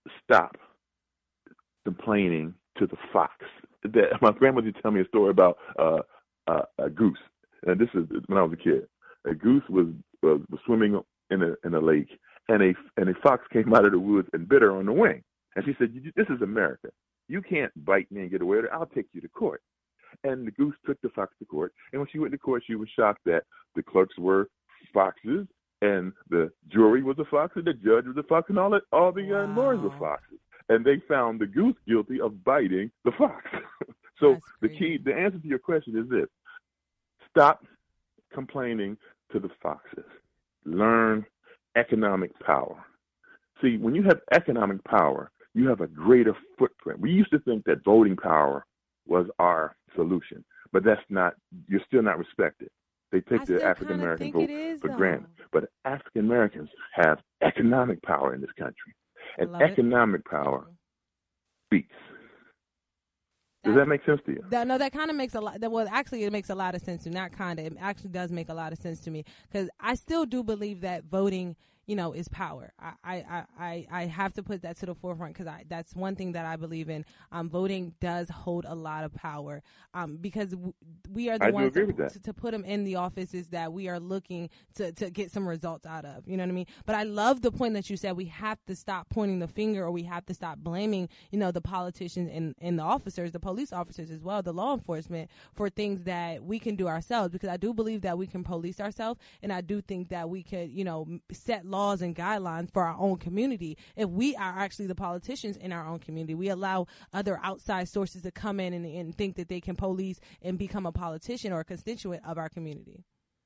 complaining to the fox. My grandmother used to tell me a story about a goose, and this is when I was a kid. A goose was swimming in a lake, and a fox came out of the woods and bit her on the wing. And she said, "This is America. You can't bite me and get away with it. I'll take you to court." And the goose took the fox to court. And when she went to court, she was shocked that the clerks were foxes, and the jury was a fox, and the judge was a fox, and all the lawyers were foxes. And they found the goose guilty of biting the fox. So the answer to your question is this: stop complaining to the foxes. Learn economic power. See, when you have economic power, you have a greater footprint. We used to think that voting power was our solution, but that's not. You're still not respected. They take the African American vote for granted. But African Americans have economic power in this country. And economic power speaks. Does that make sense to you? That kind of makes a lot. Well, actually, it makes a lot of sense to me. Not kind of. It actually does make a lot of sense to me because I still do believe that voting, is power. I have to put that to the forefront because that's one thing that I believe in. Voting does hold a lot of power because we are the ones to put them in the offices that we are looking to get some results out of. You know what I mean? But I love the point that you said we have to stop pointing the finger or we have to stop blaming, the politicians and the officers, the police officers as well, the law enforcement for things that we can do ourselves because I do believe that we can police ourselves and I do think that we could, set laws and guidelines for our own community. If we are actually the politicians in our own community, we allow other outside sources to come in and think that they can police and become a politician or a constituent of our community.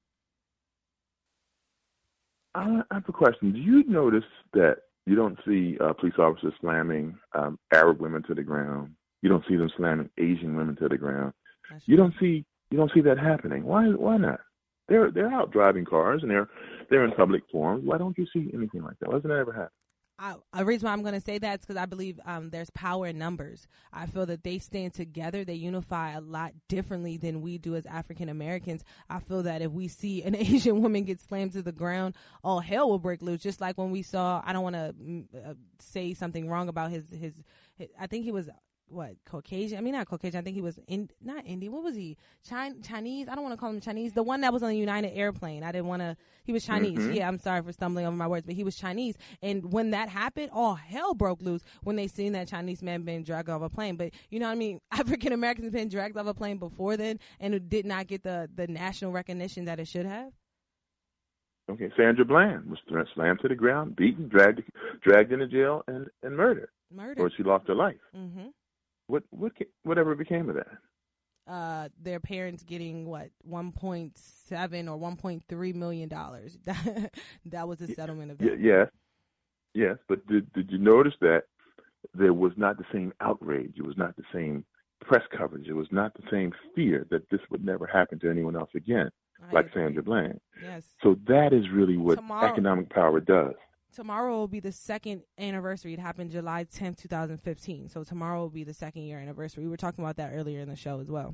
I have a question. Do you notice that you don't see police officers slamming Arab women to the ground? You don't see them slamming Asian women to the ground. You don't see that happening. Why not? They're out driving cars and they're in public forums. Why don't you see anything like that? Why doesn't that ever happen? The reason why I'm going to say that is because I believe there's power in numbers. I feel that they stand together. They unify a lot differently than we do as African Americans. I feel that if we see an Asian woman get slammed to the ground, all hell will break loose. Just like when we saw, I don't want to say something wrong about his I think he was Caucasian? I mean, not Caucasian. I think he was not Indian. What was he? Chinese? I don't want to call him Chinese. The one that was on the United airplane. I didn't want to. He was Chinese. Mm-hmm. Yeah, I'm sorry for stumbling over my words, but he was Chinese. And when that happened, all hell broke loose when they seen that Chinese man being dragged off a plane. But you know what I mean? African Americans have been dragged off a plane before then, and it did not get the national recognition that it should have. Okay, Sandra Bland was slammed to the ground, beaten, dragged into jail, and murdered. Or she lost her life. Mm-hmm. Whatever became of that? Their parents getting $1.7 or $1.3 million. That was the settlement of that. Yes. But did you notice that there was not the same outrage? It was not the same press coverage. It was not the same fear that this would never happen to anyone else again, like Sandra Bland. Yes. So that is really what economic power does. Tomorrow will be the second anniversary. It happened July 10th, 2015. So tomorrow will be the second year anniversary. We were talking about that earlier in the show as well.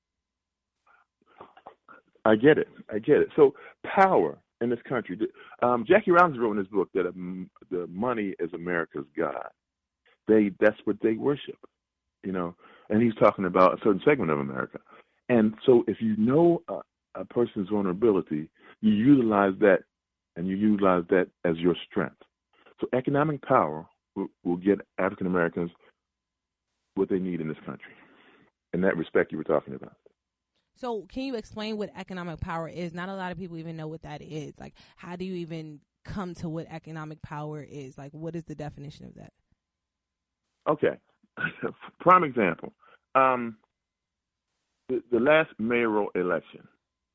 I get it. So power in this country. Jackie Robinson wrote in his book that the money is America's God. That's what they worship, and he's talking about a certain segment of America. And so if you know a person's vulnerability, you utilize that. And you utilize that as your strength. So economic power will get African Americans what they need in this country. In that respect you were talking about. So can you explain what economic power is? Not a lot of people even know what that is. Like, how do you even come to what economic power is? Like, what is the definition of that? Okay. Prime example. The last mayoral election.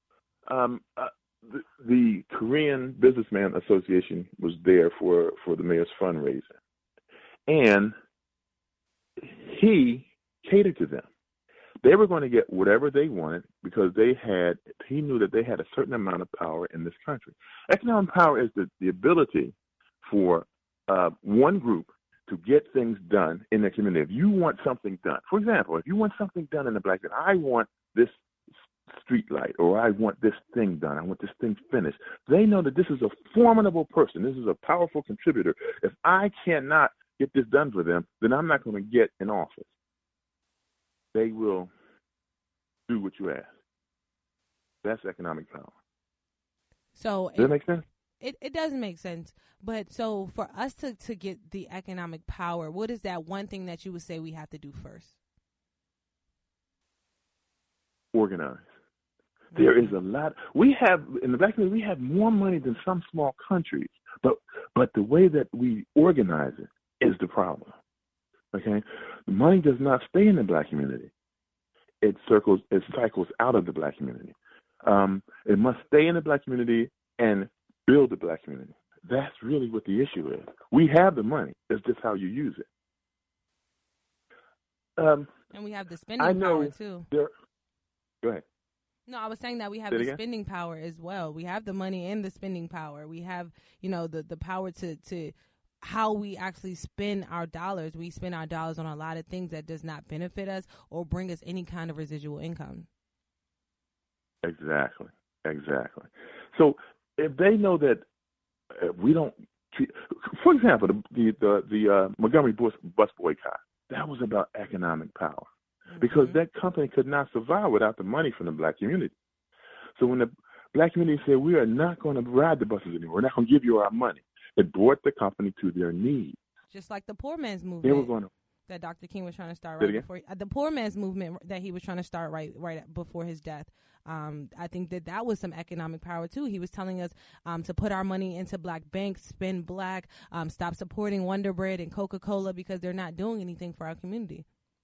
The Korean Businessman Association was there for the mayor's fundraiser, and he catered to them. They were going to get whatever they wanted because he knew that they had a certain amount of power in this country. Economic power is the ability for one group to get things done in the community. If you want something done, for example, if you want something done in the black community, I want this street light, or I want this thing done, I want this thing finished. They know that this is a formidable person. This is a powerful contributor. If I cannot get this done for them, then I'm not going to get in office. They will do what you ask. That's economic power. So does that make sense? It does make sense. But so for us to get the economic power, what is that one thing that you would say we have to do first? Organize. There is a lot. We have, in the black community, we have more money than some small countries, but the way that we organize it is the problem. Okay? The money does not stay in the black community. It cycles out of the black community. It must stay in the black community and build the black community. That's really what the issue is. We have the money. It's just how you use it. And we have the spending power, too. Go ahead. No, I was saying that we have the spending power as well. We have the money and the spending power. We have, the power to how we actually spend our dollars. We spend our dollars on a lot of things that does not benefit us or bring us any kind of residual income. Exactly. So if they know that we don't treat, for example, the Montgomery bus boycott, that was about economic power, because that company could not survive without the money from the black community. So when the black community said, we are not going to ride the buses anymore, we're not going to give you our money, it brought the company to their knees. Just like the poor man's They were movement going to. that Dr. King was trying to start Say it right again? before the poor man's movement that he was trying to start right before his death. I think that was some economic power too. He was telling us to put our money into black banks, spend black, stop supporting Wonder Bread and Coca-Cola because they're not doing anything for our community.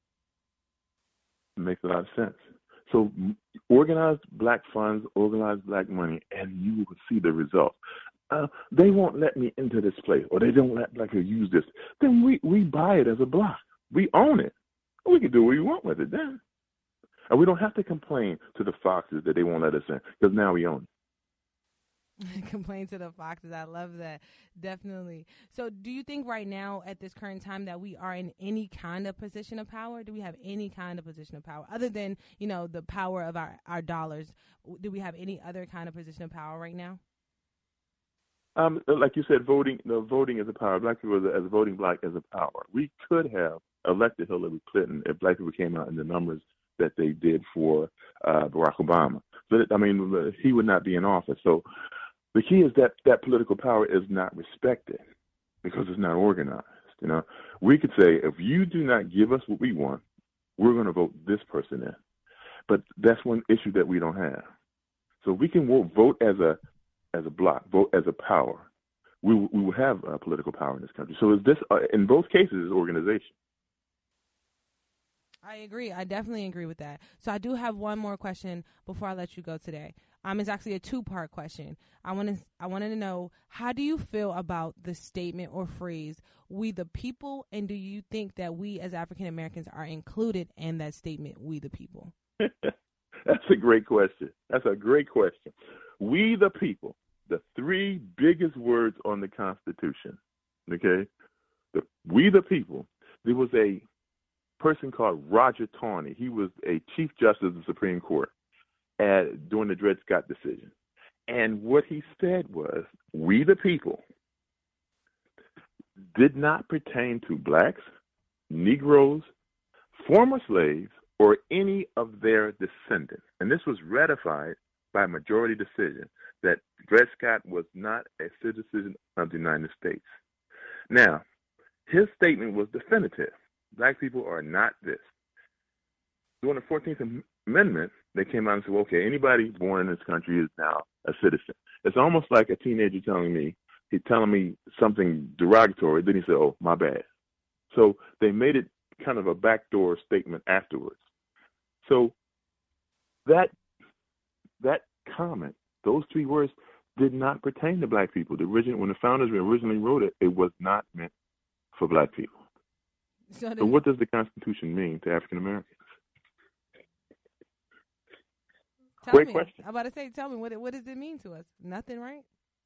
It makes a lot of sense. So organize black funds, organize black money, and you will see the results. They won't let me into this place, or they don't let black people use this. Then we buy it as a block. We own it. We can do what we want with it then. And we don't have to complain to the Foxes that they won't let us in, because now we own it. Complain to the Foxes. I love that. Definitely. So do you think right now at this current time that we are in any kind of position of power? Do we have any kind of position of power other than, the power of our dollars? Do we have any other kind of position of power right now? Like you said, voting is a power. Black people as voting black is a power. We could have elected Hillary Clinton if black people came out in the numbers that they did for Barack Obama. But he would not be in office. So the key is that political power is not respected because it's not organized. We could say, if you do not give us what we want, we're going to vote this person in. But that's one issue that we don't have. So we can vote as a block, vote as a power. We will have political power in this country. So is this in both cases is organization. I agree. I definitely agree with that. So I do have one more question before I let you go today. It's actually a two-part question. I wanted to know, how do you feel about the statement or phrase, we the people, and do you think that we as African Americans are included in that statement, we the people? That's a great question. We the people, the three biggest words on the Constitution, okay? We the people. There was a person called Roger Taney. He was a Chief Justice of the Supreme Court during the Dred Scott decision. And what he said was, we the people did not pertain to blacks, Negroes, former slaves, or any of their descendants. And this was ratified by majority decision that Dred Scott was not a citizen of the United States. Now, his statement was definitive. Black people are not this. During the 14th Amendment, they came out and said, well, okay, anybody born in this country is now a citizen. It's almost like a teenager telling me something derogatory, then he said, oh, my bad. So they made it kind of a backdoor statement afterwards. So that comment, those three words, did not pertain to black people. When the founders originally wrote it, it was not meant for black people. So what does the Constitution mean to African Americans? Great question. I'm about to say, tell me, what does it mean to us? Nothing, right?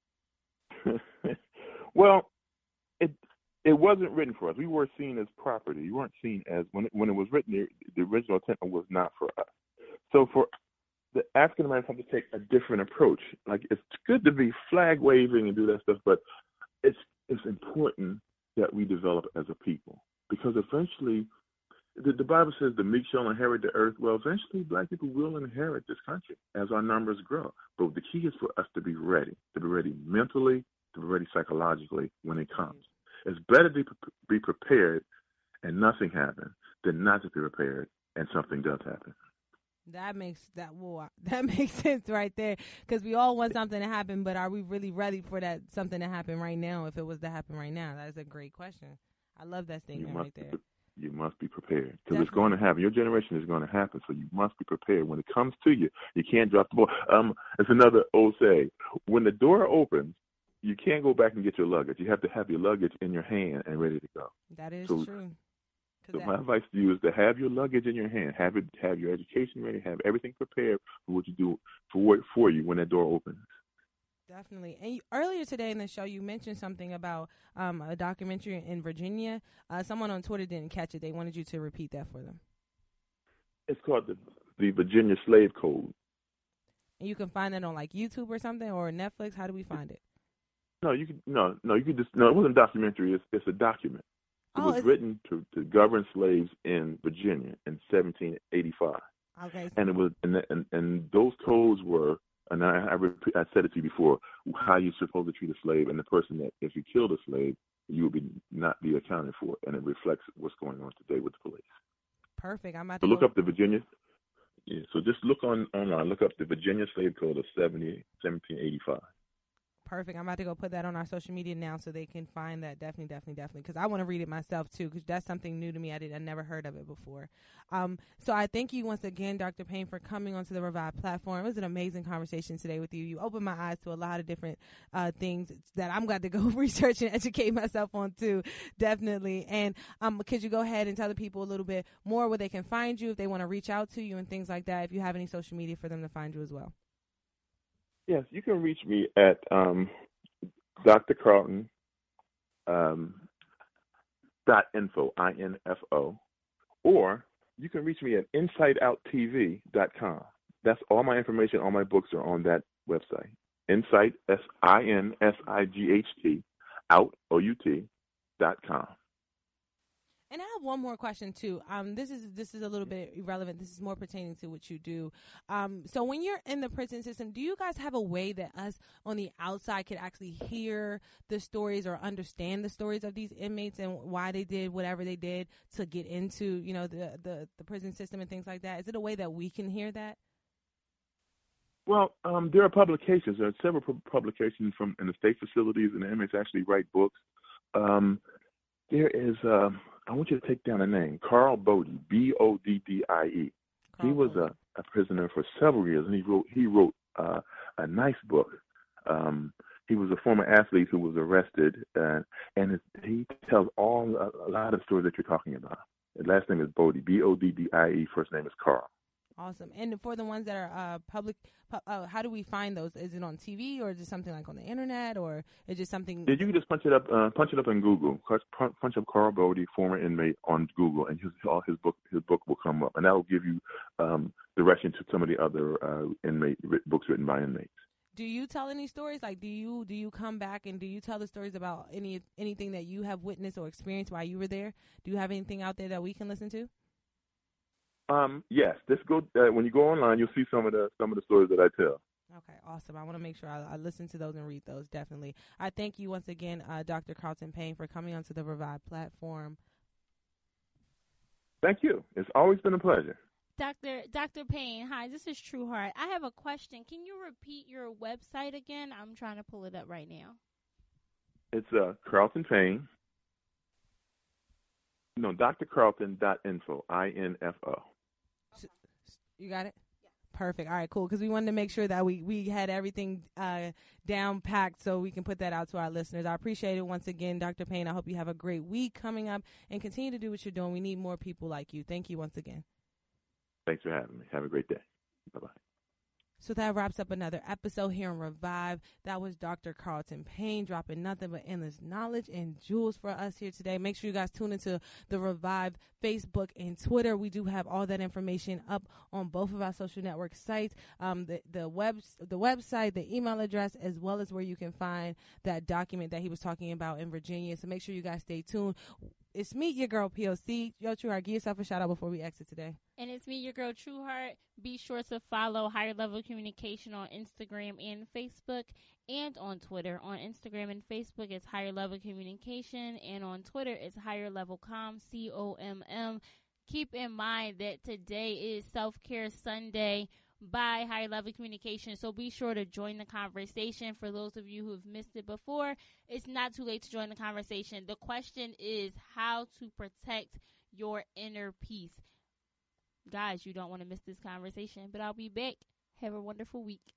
Well, it wasn't written for us. We were seen as property. You weren't seen as, when it was written, the original intent was not for us. So for the African Americans have to take a different approach. Like, it's good to be flag waving and do that stuff, but it's important that we develop as a people, because eventually the Bible says the meek shall inherit the earth. Well, eventually black people will inherit this country as our numbers grow. But the key is for us to be ready mentally, to be ready psychologically when it comes. It's better to be prepared and nothing happen than not to be prepared and something does happen. That makes sense right there, because we all want something to happen, but are we really ready for that something to happen right now? If it was to happen right now, that is a great question. I love that statement right there. You must be prepared, because it's going to happen. Your generation is going to happen, so you must be prepared. When it comes to you, you can't drop the ball. It's another old saying: when the door opens, you can't go back and get your luggage. You have to have your luggage in your hand and ready to go. That is true. So my advice to you is to have your luggage in your hand, have your education ready, have everything prepared for what you do for you when that door opens. Definitely. And earlier today in the show, you mentioned something about a documentary in Virginia. Someone on Twitter didn't catch it. They wanted you to repeat that for them. It's called the Virginia Slave Code. And you can find that on like YouTube or something or Netflix. How do we find it? No, you could you could just it wasn't a documentary. It's a document. It was written to govern slaves in Virginia in 1785. Okay. And it was and those codes were, and I said it to you before, how you're supposed to treat a slave, and the person that if you killed a slave, you would not be accounted for, and it reflects what's going on today with the police. Perfect. I'm about So to look up the Virginia. Yeah. So just look online. Look up the Virginia Slave Code of 1785. Perfect. I'm about to go put that on our social media now so they can find that. Definitely. Because I want to read it myself, too, because that's something new to me. I never heard of it before. So I thank you once again, Dr. Payne, for coming onto the Revive platform. It was an amazing conversation today with you. You opened my eyes to a lot of different things that I'm going to go research and educate myself on, too. Definitely. And could you go ahead and tell the people a little bit more where they can find you if they want to reach out to you and things like that, if you have any social media for them to find you as well? Yes, you can reach me at Dr. Carlton .info, INFO, or you can reach me at InsightOutTV.com. That's all my information. All my books are on that website. Insight, SINSIGHT, out, OUT.com. And I have one more question too. This is a little bit irrelevant. This is more pertaining to what you do. So when you're in the prison system, do you guys have a way that us on the outside could actually hear the stories or understand the stories of these inmates and why they did whatever they did to get into, the prison system and things like that? Is it a way that we can hear that? Well, there are publications. There are several publications in the state facilities, and the inmates actually write books. There is, I want you to take down a name, Carl Bodie, Boddie. He was a prisoner for several years, and he wrote a nice book. He was a former athlete who was arrested, and he tells a lot of stories that you're talking about. His last name is Bodie, Boddie. First name is Carl. Awesome. And for the ones that are public, how do we find those? Is it on TV or is it something like on the internet, or is it just something? Yeah, you can just punch it up in Google. Punch up Carl Bodie, former inmate, on Google, and his book will come up, and that will give you direction to some of the other books written by inmates. Do you tell any stories? Like, do you come back and do you tell the stories about anything that you have witnessed or experienced while you were there? Do you have anything out there that we can listen to? Yes. When you go online, you'll see some of the stories that I tell. Okay, awesome. I want to make sure I listen to those and read those, definitely. I thank you once again, Dr. Carlton Payne, for coming onto the Revive platform. Thank you. It's always been a pleasure. Dr. Payne, hi, this is True Heart. I have a question. Can you repeat your website again? I'm trying to pull it up right now. It's Carlton Payne. No, drcarlton.info, INFO. You got it? Yeah. Perfect. All right, cool. Because we wanted to make sure that we had everything down packed so we can put that out to our listeners. I appreciate it once again, Dr. Payne. I hope you have a great week coming up and continue to do what you're doing. We need more people like you. Thank you once again. Thanks for having me. Have a great day. Bye-bye. So that wraps up another episode here on Revive. That was Dr. Carlton Payne dropping nothing but endless knowledge and jewels for us here today. Make sure you guys tune into the Revive Facebook and Twitter. We do have all that information up on both of our social network sites, the website, the email address, as well as where you can find that document that he was talking about in Virginia. So make sure you guys stay tuned. It's me, your girl, POC. Yo, True Heart, give yourself a shout out before we exit today. And it's me, your girl, True Heart. Be sure to follow Higher Level Communication on Instagram and Facebook, and on Twitter. On Instagram and Facebook, it's Higher Level Communication, and on Twitter, it's Higher Level Com, COMM. Keep in mind that today is Self-Care Sunday by Higher Level Communication, so be sure to join the conversation. For those of you who have missed it before, it's not too late to join the conversation. The question is how to protect your inner peace. Guys, you don't want to miss this conversation, but I'll be back. Have a wonderful week.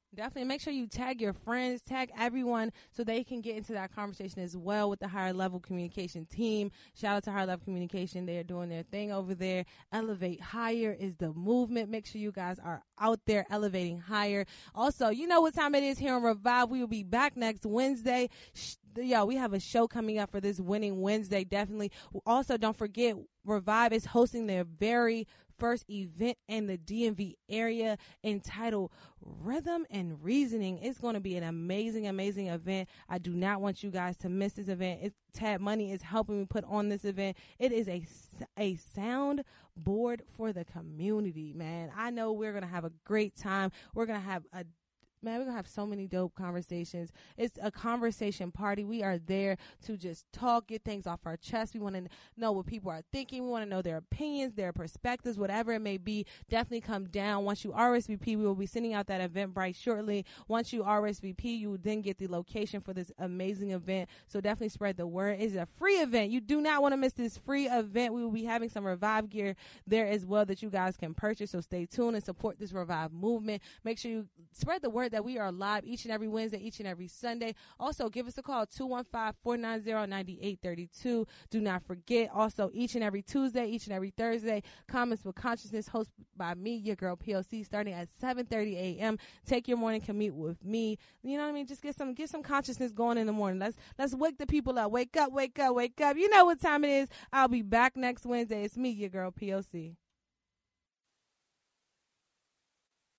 Definitely make sure you tag your friends, tag everyone so they can get into that conversation as well with the Higher Level Communication team. Shout out to Higher Level Communication. They're doing their thing over there. Elevate Higher is the movement. Make sure you guys are out there elevating higher. Also, you know what time it is here on Revive. We will be back next Wednesday. We have a show coming up for this Winning Wednesday. Definitely. Also, don't forget, Revive is hosting their very first event in the DMV area entitled Rhythm and Reasoning. It's going to be an amazing, amazing event. I do not want you guys to miss this event. Tab Money is helping me put on this event. It is a sound board for the community, man. I know we're going to have a great time. We're going to have we're going to have so many dope conversations. It's a conversation party. We are there to just talk, get things off our chest. We want to know what people are thinking. We want to know their opinions, their perspectives, whatever it may be. Definitely come down. Once you RSVP, we will be sending out that Eventbrite shortly. Once you RSVP, you will then get the location for this amazing event. So definitely spread the word. It's a free event. You do not want to miss this free event. We will be having some Revive gear there as well that you guys can purchase. So stay tuned and support this Revive movement. Make sure you spread the word that we are live each and every Wednesday, each and every Sunday. Also, give us a call, 215-490-9832. Do not forget, also, each and every Tuesday, each and every Thursday, Comments with Consciousness, hosted by me, your girl POC, starting at 7:30 a.m. Take your morning commute with me. You know what I mean? Just get some consciousness going in the morning. Let's wake the people up. Wake up, wake up, wake up. You know what time it is. I'll be back next Wednesday. It's me, your girl POC.